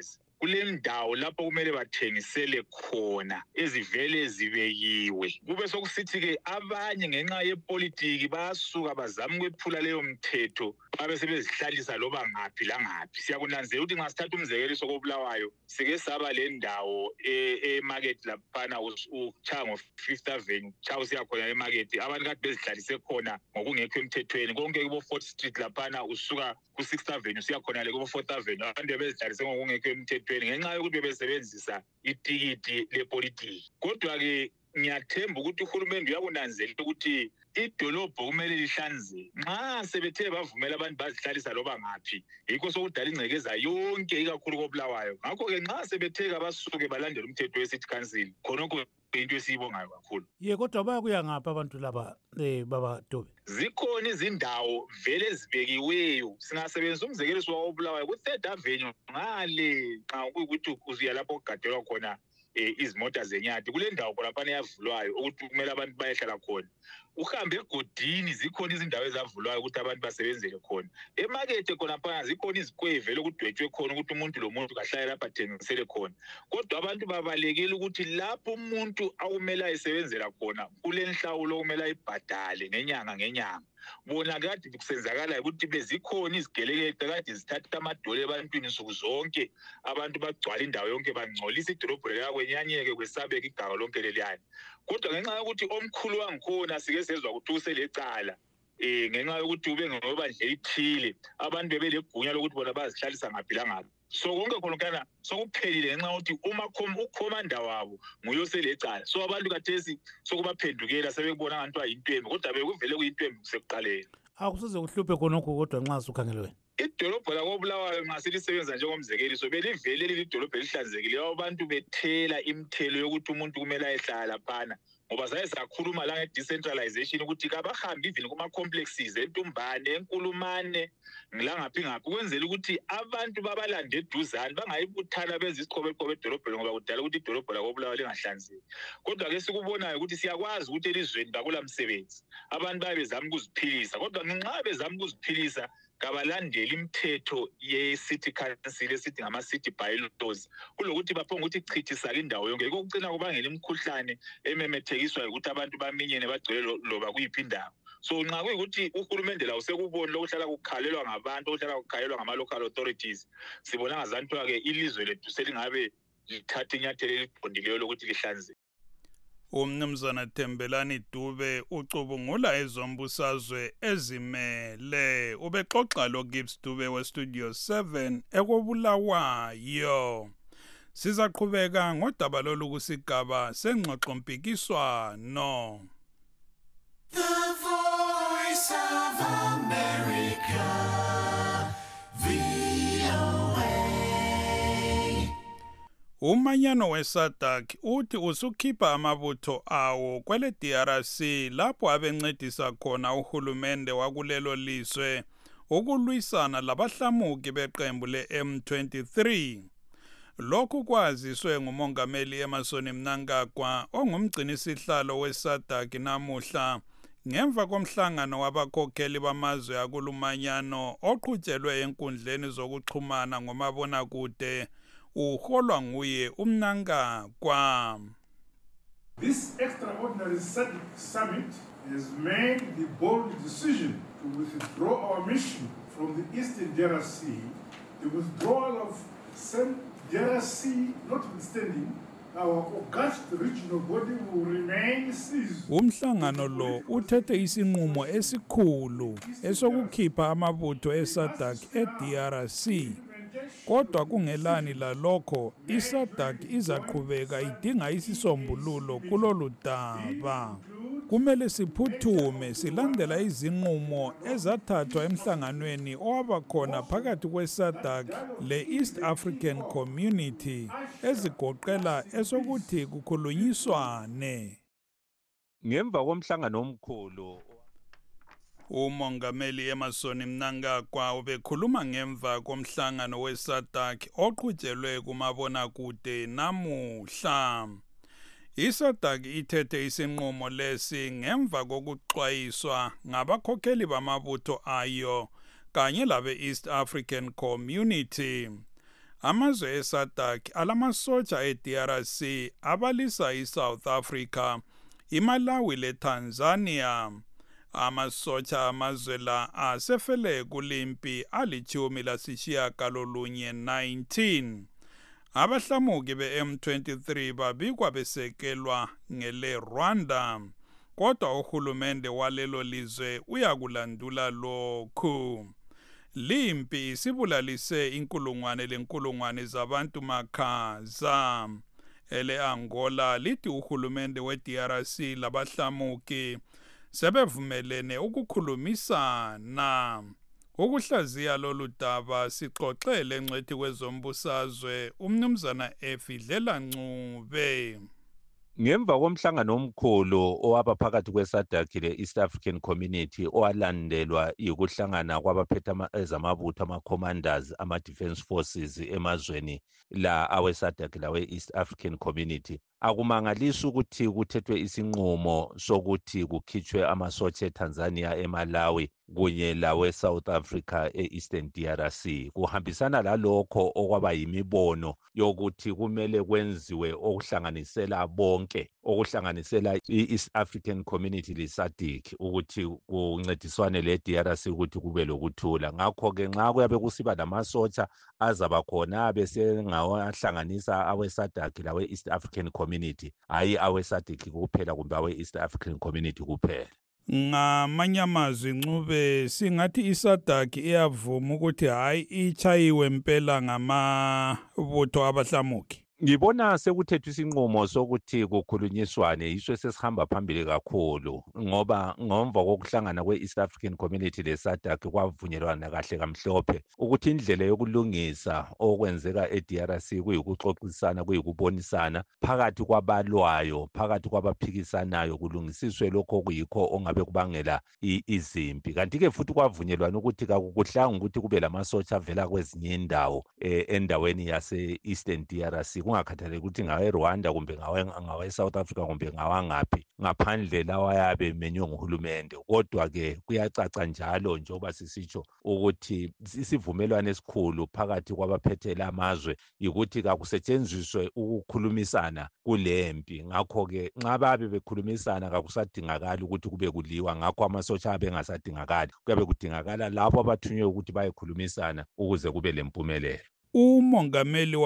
kulendawo lapho kumele bathengisele khona ezivele zibekiwe. Kube sokusithi-ke abanye ngenxa yepolitiki bayasuka bazama ukwephula leyo mthetho babe sebezihlalisa loba ngaphi langaphi. Siyakunanzela ukuthi nxa sithatha umzekeliso koBulawayo sike saba le ndawo e-market laphana uchaya ngo-Fifth Avenue cha usiya khona e-market abantu kade bezihlalise khona ngokungekho emthethweni konke kubo-Fourth Street laphana usuka ku-Sixth Avenue usiya khona le kubo-Fourth Avenue abantu bezihlalise ngokungekho emthethweni ngenxa yokuthi bebesebenzisa itikiti lepolitiki. Kodwa-ke ngiyathemba ukuthi uhulumende uyakunanzela ukuthi idolobho kumele lihlanzeke. Nxa sebethe bavumela abantu bazihlalisa loba ngaphi yikho sokudala ingcekeza yonke ikakhulu koBulawayo. Ngakho-ke nxa sebetheka basuke balandela umthetho we-City Council khonokho into esiyibongayo kakhulu. Ye kodwa bayakuya ngaphi abantu laba eh baba Dube? Zikhona izindawo vele ezibekiweyo. Singasebenzisa umzekeliso wakoBulawayo ku-Third Avenue ngale nxa kuyikuthi uziya lapho okugadelwa khona izimota zenyati kule ndawo khonapha eyavulwayo ukuthi kumele abantu bayehlala khona. Uhambe egodini zikhona izindawo ezavulwayo ukuthi abantu basebenzele khona. Emakethe khonapha zikhona izikweve lokudwetshwe khona ukuthi umuntu lo muntu kahlale lapha athengisele khona. Kodwa abantu babalekile ukuthi lapho umuntu akumele ayisebenzela khona kule nhlawulo okumele ayibhadale ngenyanga ngenyanga. Bona kade kusenzakala ukuthi bezikhona izigelekede kade zithatha amadole ebantwini nsuku zonke abantu bagcwala indawo yonke bangcolisa idolobho lakwenyanyeke kwesabeka igaba lonke leliyana. Kodwa ngenxa yokuthi omkhulu wangikhona sike sezwa ukuthi uselecala eh ngenxa yokuthi ube ngobandle ithile abantu bebelegunya lokuthi bona bazihlalisa ngaphi langaphi. So konke khonokana sokuphelile ngenxa yokuthi uma ukhomanda wabo nguyoselecala. So abantu kathesi sokubaphendukela sebebona ngathi ayintwembi kodwa bekuvele kuyintwembi kusekuqaleni. Akusize kuhluphe khonokho kodwa nxa usukhangele wena. Idolobho lakoBulawayo nxa silisebenza njengomzekeliso belivele leli dolobho elihlanzekile abantu bethela imithelo yokuthi umuntu kumele ayehlala laphana ngoba saye sakhuluma la nge-decentralization ukuthi kabahambe even kuma-complexes eNtumbane eNkulumane ngilangaphi ngaphi kwenzela ukuthi abantu babalande eduzane bangayibuthana benza isiqobeqobe edolobheni ngoba kudala ukuthi idolobho lakoBulawayo lingahlanzeki. Kodwa-ke sikubonayo ukuthi siyakwazi ukuthi elizweni bakula msebenzi abantu baye bezama ukuziphilisa kodwa ngenxa bezama ukuziphilisa kabalandeli imithetho ye-City Council esithi ngama-city bylaws kulokuthi baphonga ukuthi chithisaka indawo yonke yikho kucina kubangela imikhuhlane ememethekiswa ukuthi abantu baminyene bagcwele loba kuyiphi indawo. So nxa kuyikuthi uhulumende lawo sekubona lokuhlala kukhalelwa ngabantu okuhlala kukhalelwa ngama-local authorities sibona ngazanthwa-ke ilizwe lethu selingabe lithatha inyathelo eliqondileyo lokuthi lihlanzeke. Umnumzana Thembelani Dube ucubungula ezombusazwe ezimele ubexoxa lo Gibbs Dube we Studio seven ekoBulawayo. Sizaqhubeka ngodaba lolu kusigaba sengxoxo mpikiswano. The Voice of America, V O A. Umanyano weSADC uthi usukhipha amabutho awo kwele D R C lapho abencedisa khona uhulumende wakulelo lizwe ukulwisana labahlamuki beqembu le-M twenty-three. Lokhu kwaziswe ngumongameli Emmerson Mnangagwa ongumgcinisihlalo weSADC namuhla ngemva komhlangano wabakhokheli bamazwe akulumanyano oqhutshelwe enkundleni zokuxhumana ngomabonakude uholwa nguye uMnangagwa. This extraordinary summit has made the bold decision to withdraw our mission from the Eastern D R C. The withdrawal of Central D R C notwithstanding, our august regional body will remain seized. Umhlangano lo uthethe isinqumo esikhulu esokukhipha amabutho eSADC e-D R C. Kodwa kungelani lalokho iSADC izaqhubeka idinga isisombululo kulolu daba. Kumele siphuthume silandela izinqumo ezathathwa emhlanganweni owabakhona phakathi kweSADC le-East African Community ezigoqela esokuthi kukhulunyiswane. Ngemva komhlangano omkhulu umongameli Emmerson Mnangagwa ubekhuluma ngemva komhlangano weSADC oqhutshelwe kumabonakude namuhla. iSADC ithethe isinqumo lesi ngemva kokuxwayiswa ngabakhokheli bamabutho ayo kanye labe East African Community. amazwe eSADC alamasotsha e-D R C abalisa iSouth Africa, iMalawi leTanzania. Amasotsha amazwe la asefele kulimpi alichumi lasishiyagalolunye nineteen. Abahlamuki be-M twenty-three babikwa besekelwa ngele Rwanda, kodwa uhulumende walelo lizwe uyakulandula lokhu. Limpi isibulalise inkulungwane lenkulungwane zabantu makhaza. Ele Angola lithi uhulumende we-D R C labahlamuki sebevumelene ukukhulumisana. Ukuhlaziya lolu daba sixoxele ngcwethi kwezombusazwe umnumzana Efidlela Ncube. Ngemva komhlangano omkhulu owaba phakathi kweSADC le-East African Community owalandelwa yikuhlangana kwabaphethe ezamabutho ama-commanders ama-defense forces emazweni la awe-SADC lawe-East African Community, akumangalisi ukuthi kuthethwe isinqumo sokuthi kukhitshwe amasotsha eTanzania, eMalawi kunye lawe-South Africa e-Eastern D R C. Kuhambisana lalokho okwaba yimibono yokuthi kumele kwenziwe okuhlanganisela bonke, okuhlanganisela i-East African Community le-SADC ukuthi kuncediswane le-D R C ukuthi kube lokuthula. Ngakho-ke nxa kuyabe kusiba lamasotsha azaba khona besengawahlanganisa awe-SADC lawe-East African Community, hayi awe-SADC kuphela kumbe awe-East African Community kuphela. Ngamanye amazwi Ncube, singathi iSADC iyavuma ukuthi hayi ichayiwe impela ngamabutho abahlamuki. Ngibona sekuthethwe isinqumo sokuthi kukhulunyiswane, yiso sesihamba phambili kakhulu ngoba ngomva kokuhlangana kwe-East African Community le-SADC kwavunyelwana kahle kamhlophe ukuthi indlela yokulungisa okwenzeka e-D R C kuyikuxoxisana, kuyikubonisana phakathi kwabalwayo, phakathi kwabaphikisanayo, kulungisiswe lokho kuyikho ongabe kubangela izimpi. Kanti-ke futhi kwavunyelwana ukuthi kakukuhlanga ukuthi kube lamasotsha avela kwezinye indawo endaweni yase-Eastern D R C, kungakhathaleki ukuthi ngawe Rwanda kumbe ngawe ngawe South Africa kumbe ngawangaphi, ngaphandle lawa yabe menywe nguhulumende. Kodwa ke kuyacaca njalo njengoba sisitsho ukuthi isivumelwano esikhulu phakathi kwabaphethe amazwe ukuthi kakusetshenziswe ukukhulumisana kulempi. Ngakho ke nxa babe bekhulumisana kakusadingakala ukuthi kube kuliwa, ngakho amasotsha abe ngasadingakala, kuyabe kudingakala labo abathunywe ukuthi bayekhulumisana ukuze kube lempumelelo. Umongameli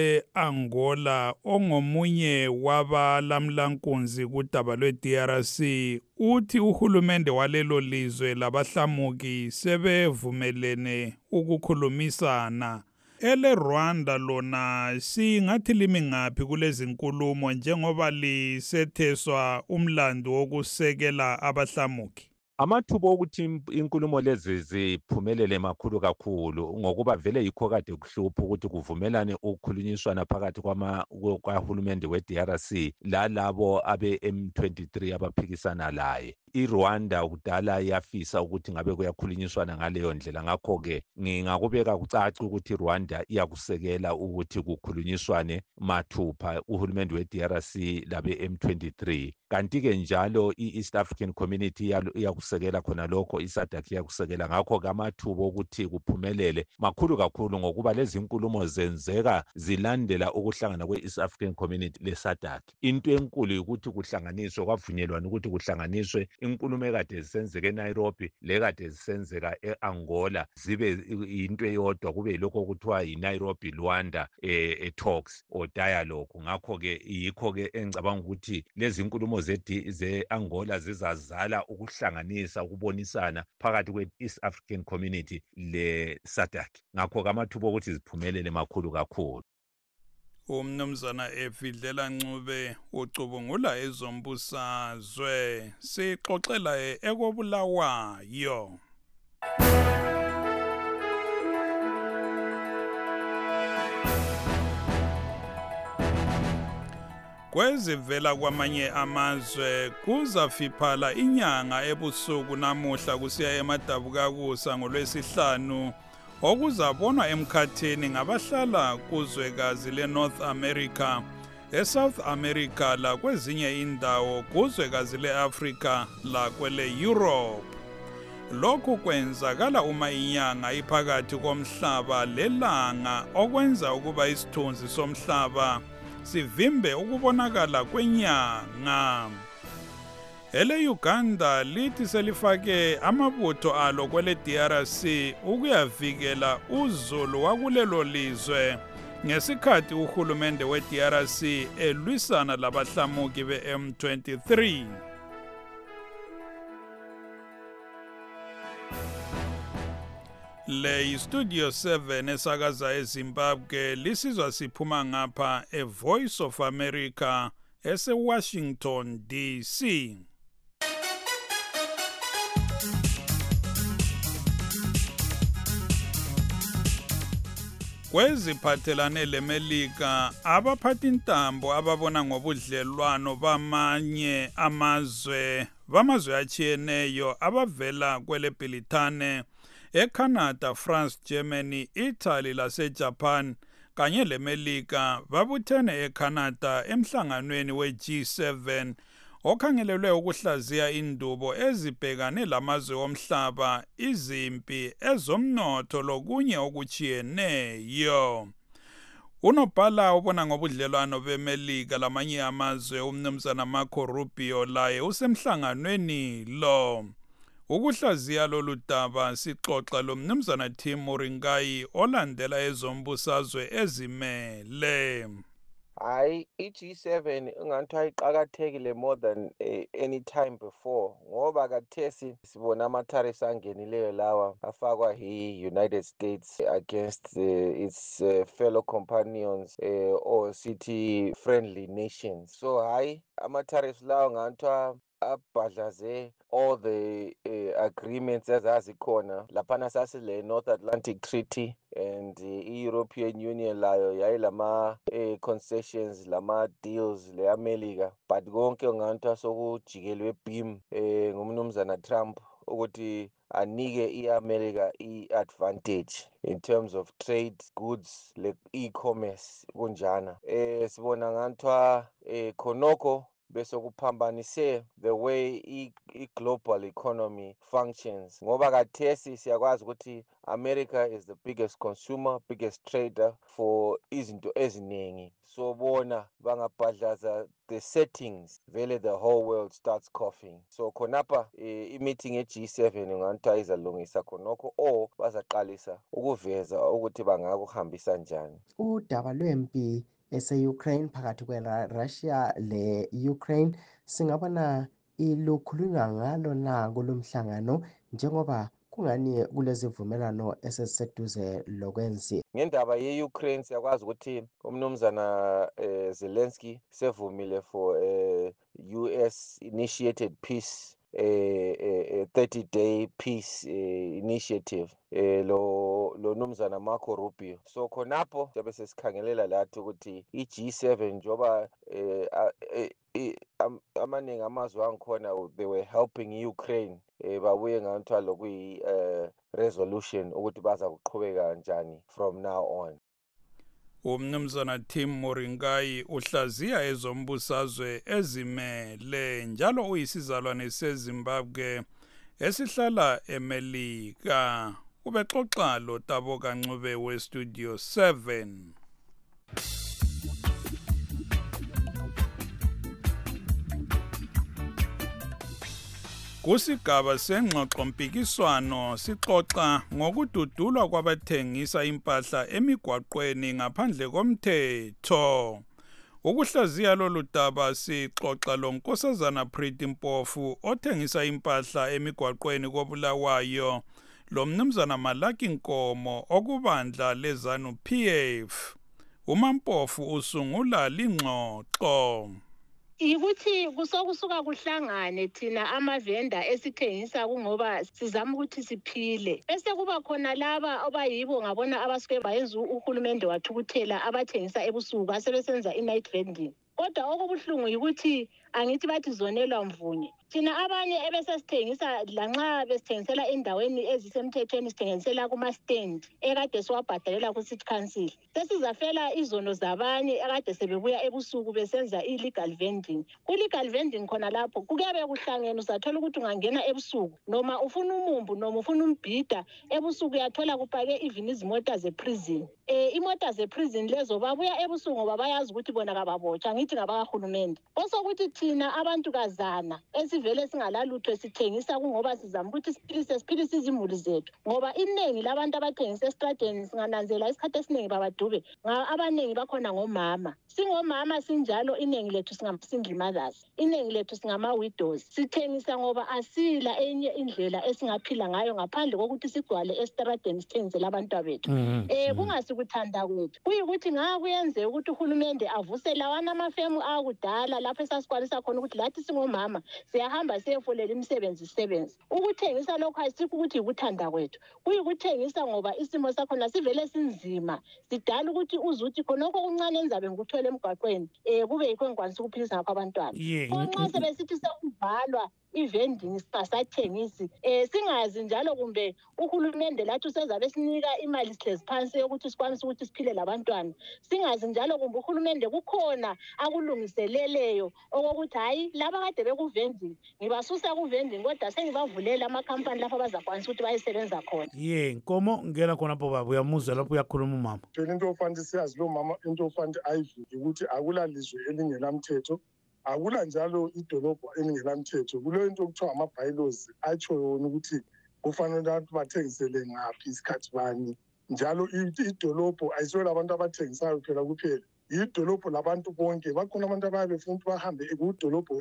wase-Angola ongomunye wabalamlankunzi kudaba lwe-D R C uthi uhulumende walelo lizwe labahlamuki sebevumelene ukukhulumisana. Ele Rwanda lona singathi limi ngaphi kulezi nkulumo njengoba lisetheswa umlando wokusekela abahlamuki? Amathuba okuthi inkulumo lezi ziphumelele makhulu kakhulu ngokuba vele yikho kade kuhlupha ukuthi kuvumelane ukukhulunyiswana phakathi kwahulumende we-D R C lalabo abe-M twenty-three abaphikisana laye. iRwanda kudala yafisa ukuthi ngabe kuyakhulunyiswana ngaleyo ndlela, ngakho-ke ngingakubeka kucaca ukuthi iRwanda iyakusekela ukuthi kukhulunyiswane mathupha uhulumende we-D R C labe-M twenty-three. Kanti-ke njalo i-East African Community iyakusekela khona lokho, iSADC iyakusekela. Ngakho-ke amathuba ukuthi kuphumelele makhulu kakhulu ngokuba lezi nkulumo zenzeka zilandela ukuhlangana kwe-East African Community le-SADC. Into enkulu ukuthi kuhlanganiswe, kwavunyelwana ukuthi kuhlanganiswe inkulumo ekade zisenzeka eNairobi lekade zisenzeka e-Angola zibe into eyodwa, kube yilokho okuthiwa yi-Nairobi Luanda e talks or dialogue. Ngakho-ke yikho-ke engicabanga ukuthi lezi nkulumo ze-Angola zizazala ukuhlanganisa, ukubonisana phakathi kwe-East African Community le-SADC. Ngakho-ke amathuba ukuthi ziphumelele makhulu kakhulu. Umnumzana Efidlela Ncube ucubungula ezombusazwe, sixoxela ekobulawayo. Kwezivela kwamanye amazwe kuzafiphala inyanga ebusuku namuhla kusiya emadabukakusa ngolwesihlanu okuzabonwa emkhathini ngabahlala kuzwekazi le-North America, e-South America lakwezinye indawo kuzwekazi le-Africa lakwele-Europe. Lokhu kwenzakala uma inyanga iphakathi komhlaba lelanga okwenza ukuba isithunzi somhlaba sivimbe ukubonakala kwenyanga. Ele Uganda lithi selifake amabutho alo kwele D R C ukuyavikela uzulu wakulelo lizwe ngesikhathi uhulumende we D R C elwisana labahlamuki be M twenty-three. Le Studio seven esakaza eZimbabwe lisizwa siphuma ngapha e Voice of America ese Washington D C. Kweziphathelane leMelika, abaphathi intambo ababona ngobudlelwano bamanye amazwe bamazwe achiyeneyo abavela kwele Bhilithane, eCanada, France, Germany, Italy laseJapan kanye leMelika babuthene eCanada emhlanganweni we G seven okhangelelwe ukuhlaziya indubo ezibhekane lamazwe omhlaba, izimpi, ezomnotho lokunye okuchiyeneyo. Unobhala ubona ngobudlelwano beMelika lamanye amazwe uMnumzana Marco Rubio laye usemhlanganweni lo. Ukuhlaziya lolu daba sixoxa lo Mnumzana Tim Moringai olandela ezombusazwe ezimele. Hayi, i-G seven ingathi ayiqakathekile more than uh, any time before ngoba kathesi sibona ama-tariffs angenileyo lawa afakwa yi-United States against uh, its uh, fellow companions uh, or city friendly nations. So hayi, ama-tariffs lawa ngathi abhadlaze all the uh, agreements ezazikhona laphana sasile North Atlantic Treaty and the uh, European Union layo yayilama uh, concessions lama deals le-America, but konke ngathi sokujikelwe beam eh ngumnumzana Trump ukuthi anike i-America i-advantage in terms of trade, goods, le e-commerce kunjana. Eh sibona ngathi eh khonoko bese kuphambanise the way i-global economy functions ngoba kathesi siyakwazi ukuthi America is the biggest consumer, biggest trader for izinto eziningi. So bona bangabhadlaza the settings vele the whole world starts coughing. So khonapha i-meeting ye-G seven ngathi izalungisa khonokho or bazaqalisa ukuveza ukuthi bangakuhambisa njani. Udaba lwempi ese-Ukraine phakathi kwe-Russia le-Ukraine singabona ilukhulunywa ngalo na kulomhlangano njengoba kungani kulezivumelano eseseduze lokwenzi. Ngendaba ye-Ukraine siyakwazi ukuthi umnumzana uh, Zelensky sevumile for a uh, U S initiated peace a uh, thirty day peace uh, initiative eh lo lo numzana Marco Rubio. So khonapho siyabe sesikhangelela lathi ukuthi i-G seven njoba eh amaningi amazwe angikhona they were helping Ukraine eh babuye ngathi lokuyi resolution ukuthi baza kuqhubeka kanjani from now on. Umnumzana Tim Moringai uhlaziya ezombusazwe ezimele njalo uyisizalwane seZimbabwe esihlala eMelika. Ubexoxa lo Tabo Kancube we Studio seven. Kusigaba sengxoxo mpikiswano sixoxa ngokududulwa kwabathengisa impahla emigwaqweni ngaphandle komthetho. Ukuhlaziya lolu daba sixoxa lo Nkosazana Pretty Mpofu othengisa impahla emigwaqweni koBulawayo, lo Mnumzana Malaki Nkomo okubandla leZanu P F. uMampofu usungula lingxoxo. Ikuthi kusokusuka kuhlangane thina amavenda esithengisa kungoba sizama ukuthi siphile. Bese kuba khona laba abayibo ngabona abasuke bayenza uhulumende wathukuthela abathengisa ebusuku asebesenza i-night vending. kodwa okubuhlungu yikuthi angithi bathi zonelwa mvunye. Thina abanye ebesesithengisa lanxa besithengisela endaweni ezisemthethweni sithengisela kuma-stand ekade siwabhadalela ku-City Council. Sesizafela izono zabanye ekade sebebuya ebusuku besenza illegal vending. Ku-legal vending khona lapho kuyabe kuhlangene uzathola ukuthi ungangena ebusuku noma ufuna umumbu noma ufuna umbhida ebusuku uyathola kupake even izimota ze-prison. Eh imota ze-prison lezo babuya ebusuku ngoba bayazi ukuthi bona kababotshwa ngithi ngabakahulumende. Osokuthi thina abantu kazana esivele singalalutho sithengisa kungoba sizama ukuthi siphilise siphilise izimuli zethu ngoba iningi labantu abathengisa estradeni singananzela isikhathi esiningi babadube abaningi bakhona ngomama. Singomama sinjalo iningi lethu singama-single mothers, iningi lethu singama-widows. Sithengisa ngoba asila enye indlela esingaphila ngayo ngaphandle kokuthi sigcwale estradeni sithengisela abantu bethu. Eh kungasikuthanda kwethu kuyikuthi ngakuyenze ukuthi uhulumende avuse lawana amafemu akudala lapho esasikwanisa khona ukuthi lathi singomama siyahamba siyefolela imisebenzi sisebenzi. Ukuthengisa lokho ayisikho ukuthi ukuthanda kwethu kuyikuthengisa ngoba isimo sakhona sivele sinzima sidala ukuthi uzuthi khonokho kuncane enzabe ngikuthole emgwaqweni eh kube yikho engikwanisa ukuphilisa ngakho abantwana. Konxa sebesithi sekuvalwa i-vending singasathengisi eh singazi njalo kumbe uhulumende lathi usezabe sinika imali sihlezi phansi yokuthi sikwanise ukuthi siphile labantwana. Singazi njalo kumbe uhulumende kukhona akulungiseleleyo okokuthi hayi laba kade bekuvending ngibasusa kuvending kodwa sengibavulela ama-company lapho bazakwanisa ukuthi bayisebenza khona. Ye Nkomo ngena khona pho baba uyamuzwa lapho uyakhuluma umama. Phela into ofanele siyazi lo mama into ofanele ayivule ukuthi akulalizwe elingelamthetho akula njalo idolobho elingelamthetho kuleyo into okuthiwa ama-bylaws atsho yona ukuthi kufanele abantu bathengisele ngaphi isikhathi bani njalo idolobho ayiswela abantu abathengisayo phela kuphela idolobho labantu bonke bakhona abantu abayabe befuna ukuthi bahambe kudolobho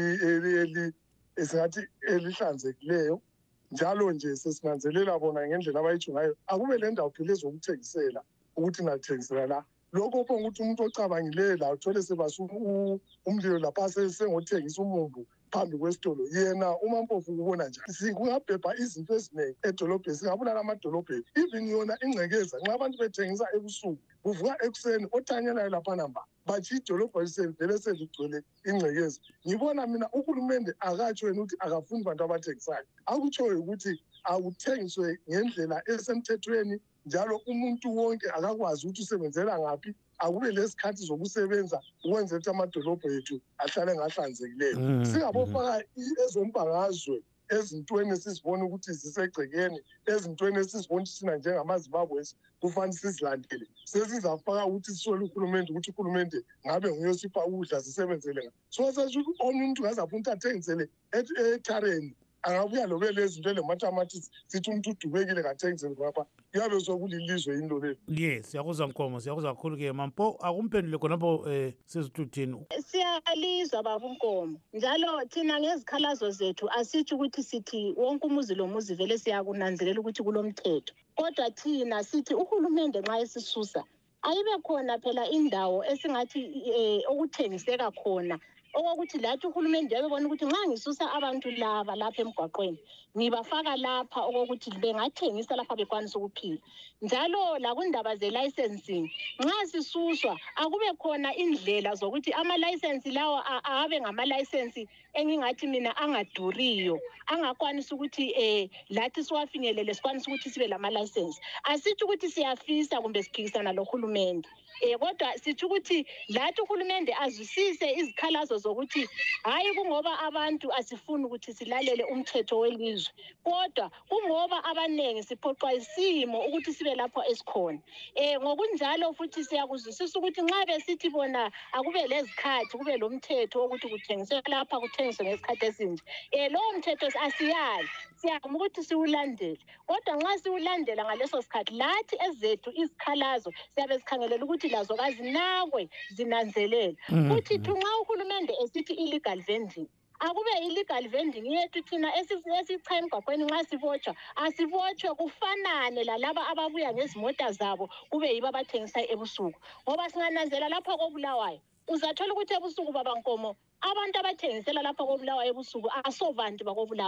eli esingathi elihlanzekileyo njalo nje sesinanzelela bona ngendlela abayitsho ngayo akube le ndawo phela ezokuthengisela ukuthi nathengisela la lokho ukuthi umuntu ocabangileyo la uthole sebasa umlilo lapha sengothengisa umumbu phambi kwesitolo yena umampofu ukubona njani. Sikungabhebha izinto eziningi edolobheni singabulala amadolobheni even yona ingcekeza nxa abantu bethengisa ebusuku kuvuka ekuseni othanyelayo lapha namba bathi idolobho lisevele seligcwele ingcekeza. Ngibona mina uhulumende akatsho yena ukuthi akafuni abantu abathengisayo akutshoyo ukuthi awuthengiswe ngendlela esemthethweni njalo umuntu wonke akakwazi ukuthi usebenzela ngaphi akube lesikhathi zokusebenza ukwenza ukuthi amadolobho ethu ahlale ngahlanzekileyo. Singabofaka ezombangazwe ezintweni esizibona ukuthi zisegcekeni ezintweni esizibona ukuthi sina njengamaZimbabwe kufanele sizilandele sesizafaka ukuthi sisole uhulumende ukuthi uhulumende ngabe nguyosipha ukudla sisebenzele nga so sesho omuntu ngazafuna ukuthi athengisele ethareni angabuya lobe lezi zinto lemathematics sithi umuntu udubekile kathengisele ngapha yabe sokulilizwe into lelo. Yes siyakuzwa Nkomo siyakuzwa kakhulu ke mampo akumphendule khonapho eh sizithuthini. Siyalizwa baba Nkomo njalo thina ngezikhalazo zethu asithi ukuthi sithi wonke umuzi lo muzi vele siyakunanzelela ukuthi kulomthetho kodwa thina sithi uhulumende nxa esisusa ayibe khona phela indawo esingathi okuthengiseka khona okokuthi lathi uhulumende yabebona ukuthi nxa ngisusa abantu laba lapha emgwaqweni ngibafaka lapha okokuthi bengathengisa lapha bekwanisa ukuphila njalo lakundaba ze-licensing nxa sisuswa akube khona indlela zokuthi ama-license lawa abe ngama-license engingathi mina angaduriyo angakwanisa ukuthi eh lathi siwafinyelele sikwanisa ukuthi sibe lama-license. Asithi ukuthi siyafisa kumbe siphikisana lohulumende eh kodwa sithi ukuthi lathi uhulumende azwisise izikhalazo zokuthi hayi kungoba abantu asifuni ukuthi silalele umthetho welizwe kodwa kungoba abanengi siphoqwa isimo ukuthi sibe lapho esikhona. Eh ngokunjalo futhi siyakuzwisisa ukuthi nxa besithi bona akube lezikhathi kube lo mthetho ukuthi kuthengiswe lapha kuthengiswe ngesikhathi esinje eh lo mthetho asiyazi siyakuma ukuthi siwulandele kodwa nxa siwulandela ngaleso sikhathi lathi ezethu izikhalazo siyabe sikhangelela ukuthi lazo kazinakwe zinanzelela futhi nxa uhulumende esithi illegal vending akube illegal vending yethu thina esicha emgwaqweni nxa sibotshwa asibotshwe kufanane lalaba ababuya ngezimota zabo kube yibo abathengisa ebusuku ngoba singananzela lapha koBulawayo uzathola ukuthi ebusuku baba Nkomo abantu abathengisela lapha koBulawayo ebusuku asovanti bakoBulawayo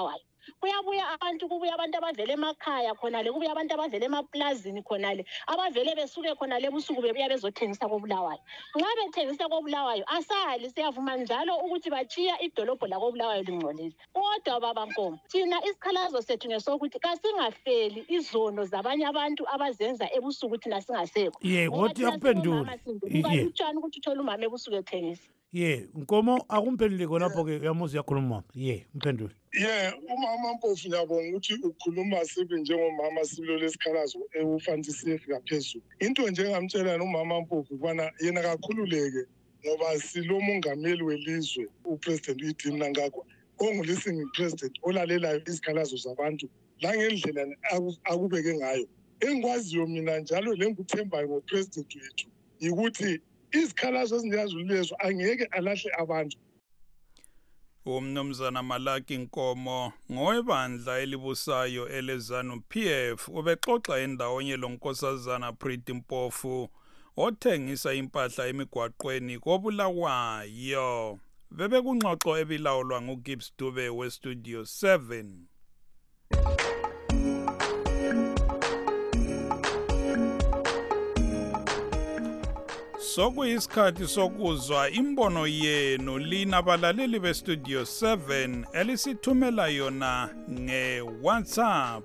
kuyabuya abantu kubuya abantu abavele emakhaya khonale kubuya abantu abavele emaplazini khonale abavele besuke khonale ebusuku bebuya bezothengisa koBulawayo. Nxa bethengisa koBulawayo asali siyavuma njalo ukuthi batshiya idolobho lakoBulawayo lingcolile. Kodwa baba Nkomo, thina isikhalazo sethu ngesokuthi kasingafeli izono zabanye abantu abazenza ebusuku thina singasekho. Ye kodwa yakuphendula. Kungalutshwana ukuthi uthola umama ebusuku ethengisa. Ye Nkomo akumphendule khonapho ke yamuzi yakhuluma. Ye mphendule. Yeah, umama Mpofu ngiyabonga ukuthi ukhuluma sibi njengomama silo lesikhalazo ekufanele siyefika phezulu. Into nje engamtshela nomama Mpofu ubana yena kakhululeke ngoba silomongameli welizwe upresident uEdin Mnangagwa ongulistening president olalelayo isikhalazo zabantu la ngendlela akubeke ngayo. Engikwaziyo mina njalo lengikuthembayo ngopresident wethu ukuthi isikhalazo ezinjengalezo angeke alahle abantu. Umnumzana Malaki Nkomo ngowebandla elibusayo eleZANU P F ubexoxa endawonye lonkosazana Pretty Mpofu othengisa impahla emigwaqweni koBulawayo. Bebekungxoxo ebilawulwa nguGibbs Dube weStudio seven. Sokuyisikhathi sokuzwa imbono yenu lina balaleli beStudio seven elisithumela yona ngeWhatsApp.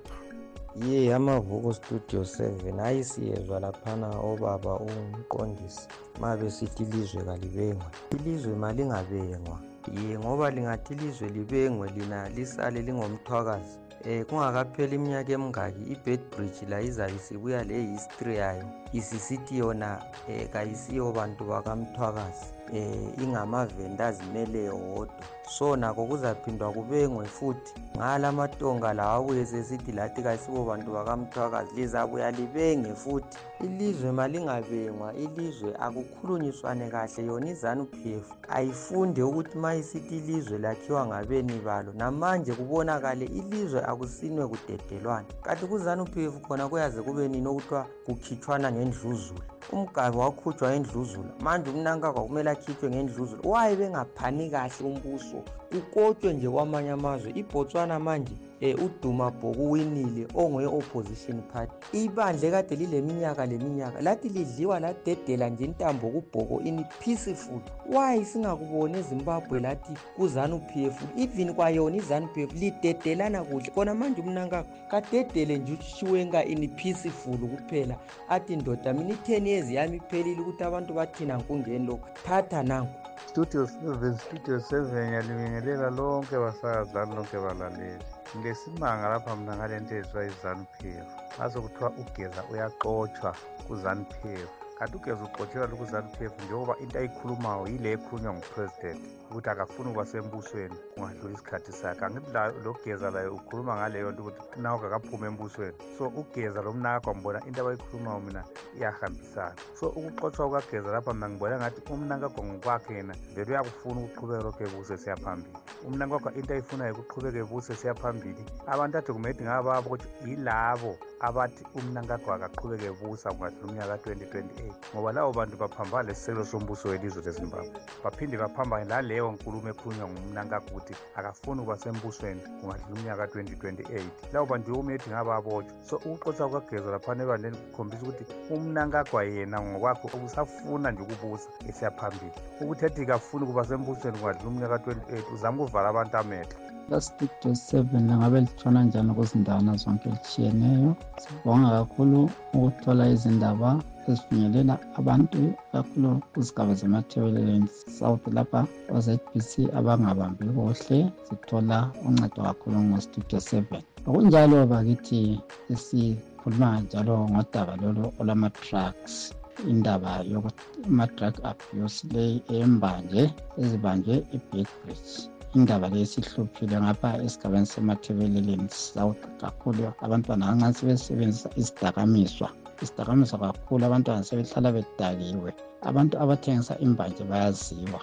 Ye amavuko Studio seven ayisiyezwa laphana obaba umqondisi mabe sithi ilizwe kalibengwa. Ilizwe malingabengwa. Ye ngoba lingathi ilizwe libengwe lina lisale lingomthwakazi. Eh kungakaphela iminyaka emingaki iBedbridge la izabe sibuya le history yayo isisithi yona eh kayisiyo bantu bakamthwakazi eh ingamavenda azimeleyo wodwa. So nako kuzaphindwa kubengwe futhi ngala matonga lawa abuye sesithi lathi kayisibo bantu bakamthwakazi lizabuya libenge futhi. Ilizwe malingabengwa, ilizwe akukhulunyiswane kahle yona iZANU P F ayifunde ukuthi mayisithi ilizwe lakhiwa ngabeni balo namanje kubonakale ilizwe akusinwe kudedelwana. Kanti kuZANU P F khona kuyaze kube nini okuthiwa kukhitshwana ngendluzula. Umgabe wakhutshwa ngendluzula manje uMnangagwa kumele akhitshwe ngendluzula. Waye bengaphani kahle umbuso ukotshwe nje kwamanye amazwe. iBotswana manje eh uDuma Bhoko winile ongoye opposition party. Ibandle kade lileminyaka leminyaka lathi lidliwa ladedela nje intambo kuBhoko in peaceful. Why singakubona eZimbabwe lathi kuZANU P F even kwayona iZANU P F lidedelana kuhle kona manje uMnangagwa kadedele nje uShiwenga in peaceful kuphela athi ndoda mina ten years yami iphelile ukuthi abantu bathina nkundleni lokho thatha nanku. Studio seven Studio seven yalibingelela lonke basakazana lonke balaleli. Ngesimanga lapha mina ngalento ezwa iZANU P F azokuthiwa ugeza uyaxotshwa kuZANU P F. Kanti ugeza uxotshelwa kuZANU P F njengoba into ayikhulumayo yile ekhulunywa ngupresident ukuthi akafuni ukuba sembusweni kungadlula isikhathi sakhe. Angithi lo geza layo ukhuluma ngaleyo nto ukuthi nawo akaphuma embusweni. So ugeza lo Mnangagwa ngibona into abayikhulumayo mina iyahambisana. So ukuxoxwa kukageza lapha mina ngibona ngathi uMnangagwa ngokwakhe yena vele uyakufuna ukuqhubeka lokho ebuse siyaphambili. uMnangagwa into ayifunayo ukuqhubeka ebuse siyaphambili. Abantu athi kumele ngababo ukuthi yilabo abathi uMnangagwa akaqhubeke ebusa kungadlula umnyaka twenty twenty-eight ngoba lawo bantu baphambana lesiselo sombuso welizwe leZimbabwe baphinde baphambane laleyo nkulumo ekhulunywa nguMnangagwa ukuthi akafuni ukuba sembusweni kungadlula umnyaka twenty twenty-eight. Lawo bantu yokumethi ngababotshwa. So ukuxoxa kukageza laphana ebandleni kukhombisa ukuthi uMnangagwa yena ngokwakhe ubusafuna nje ukubusa esiyaphambili ukuthi ethi kafuni ukuba sembusweni kungadlula umnyaka twenty-eight uzama ukuvala abantu amehlo. Studio seven langabe litshona njani kuzindawana zonke elitshiyeneyo. Sibonga kakhulu ukuthola izindaba ezifinyelela abantu kakhulu kuzigaba zemathebeleleni South lapha o-Z B C abangabambi kuhle sithola uncedo kakhulu ngo-Studio seven. Okunjalo bakithi sikhuluma njalo ngodaba lolo olama-drugs. Indaba yokuthi ama-drug abuse le embanje ezibanjwe eBedbridge. Indaba lesihluphile ngapha esigabeni semathebeleleni South kakhulu abantwana abancane sebesebenzisa isidakamizwa. Isidakamizwa kakhulu abantwana sebehlala bedakiwe. Abantu abathengisa imbanje bayaziwa.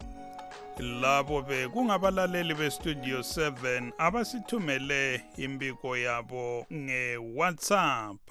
Labo bekungabalaleli beStudio seven abasithumele imbiko yabo ngeWhatsApp.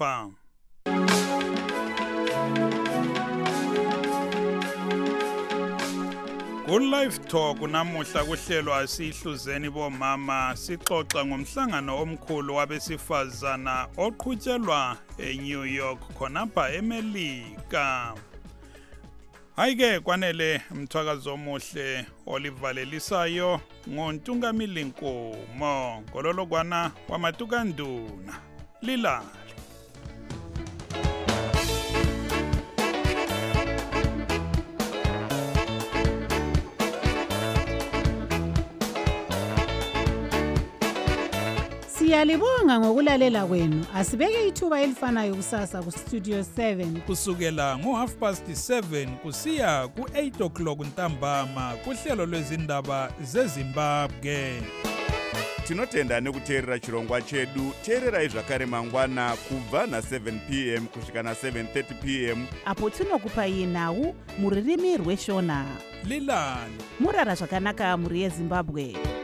Ku-Live Talk namuhla kuhlelwa sihluzeni bomama sixoxa ngomhlangano omkhulu wabesifazana oqhutshelwa eNew York khonapha eMelika. Hayike kwanele mthwakazo omuhle olivalelisayo ngoNtungamili Nkomo ngololokwana wamatukanduna lila. Siyalibonga ngokulalela kwenu. Asibeke ithuba elifanayo kusasa ku Studio seven kusukela ngo half past seven kusiya ku eight o'clock ntambama kuhlelo lwezindaba zeZimbabwe. Tinotenda nekuteerera chirongwa chedu. Teererai zvakare mangwana kubva na seven p m kusvika na seven thirty p m apo tinokupai nhau muririmi rweshona. Lilani Murara zvakanaka muri yeZimbabwe.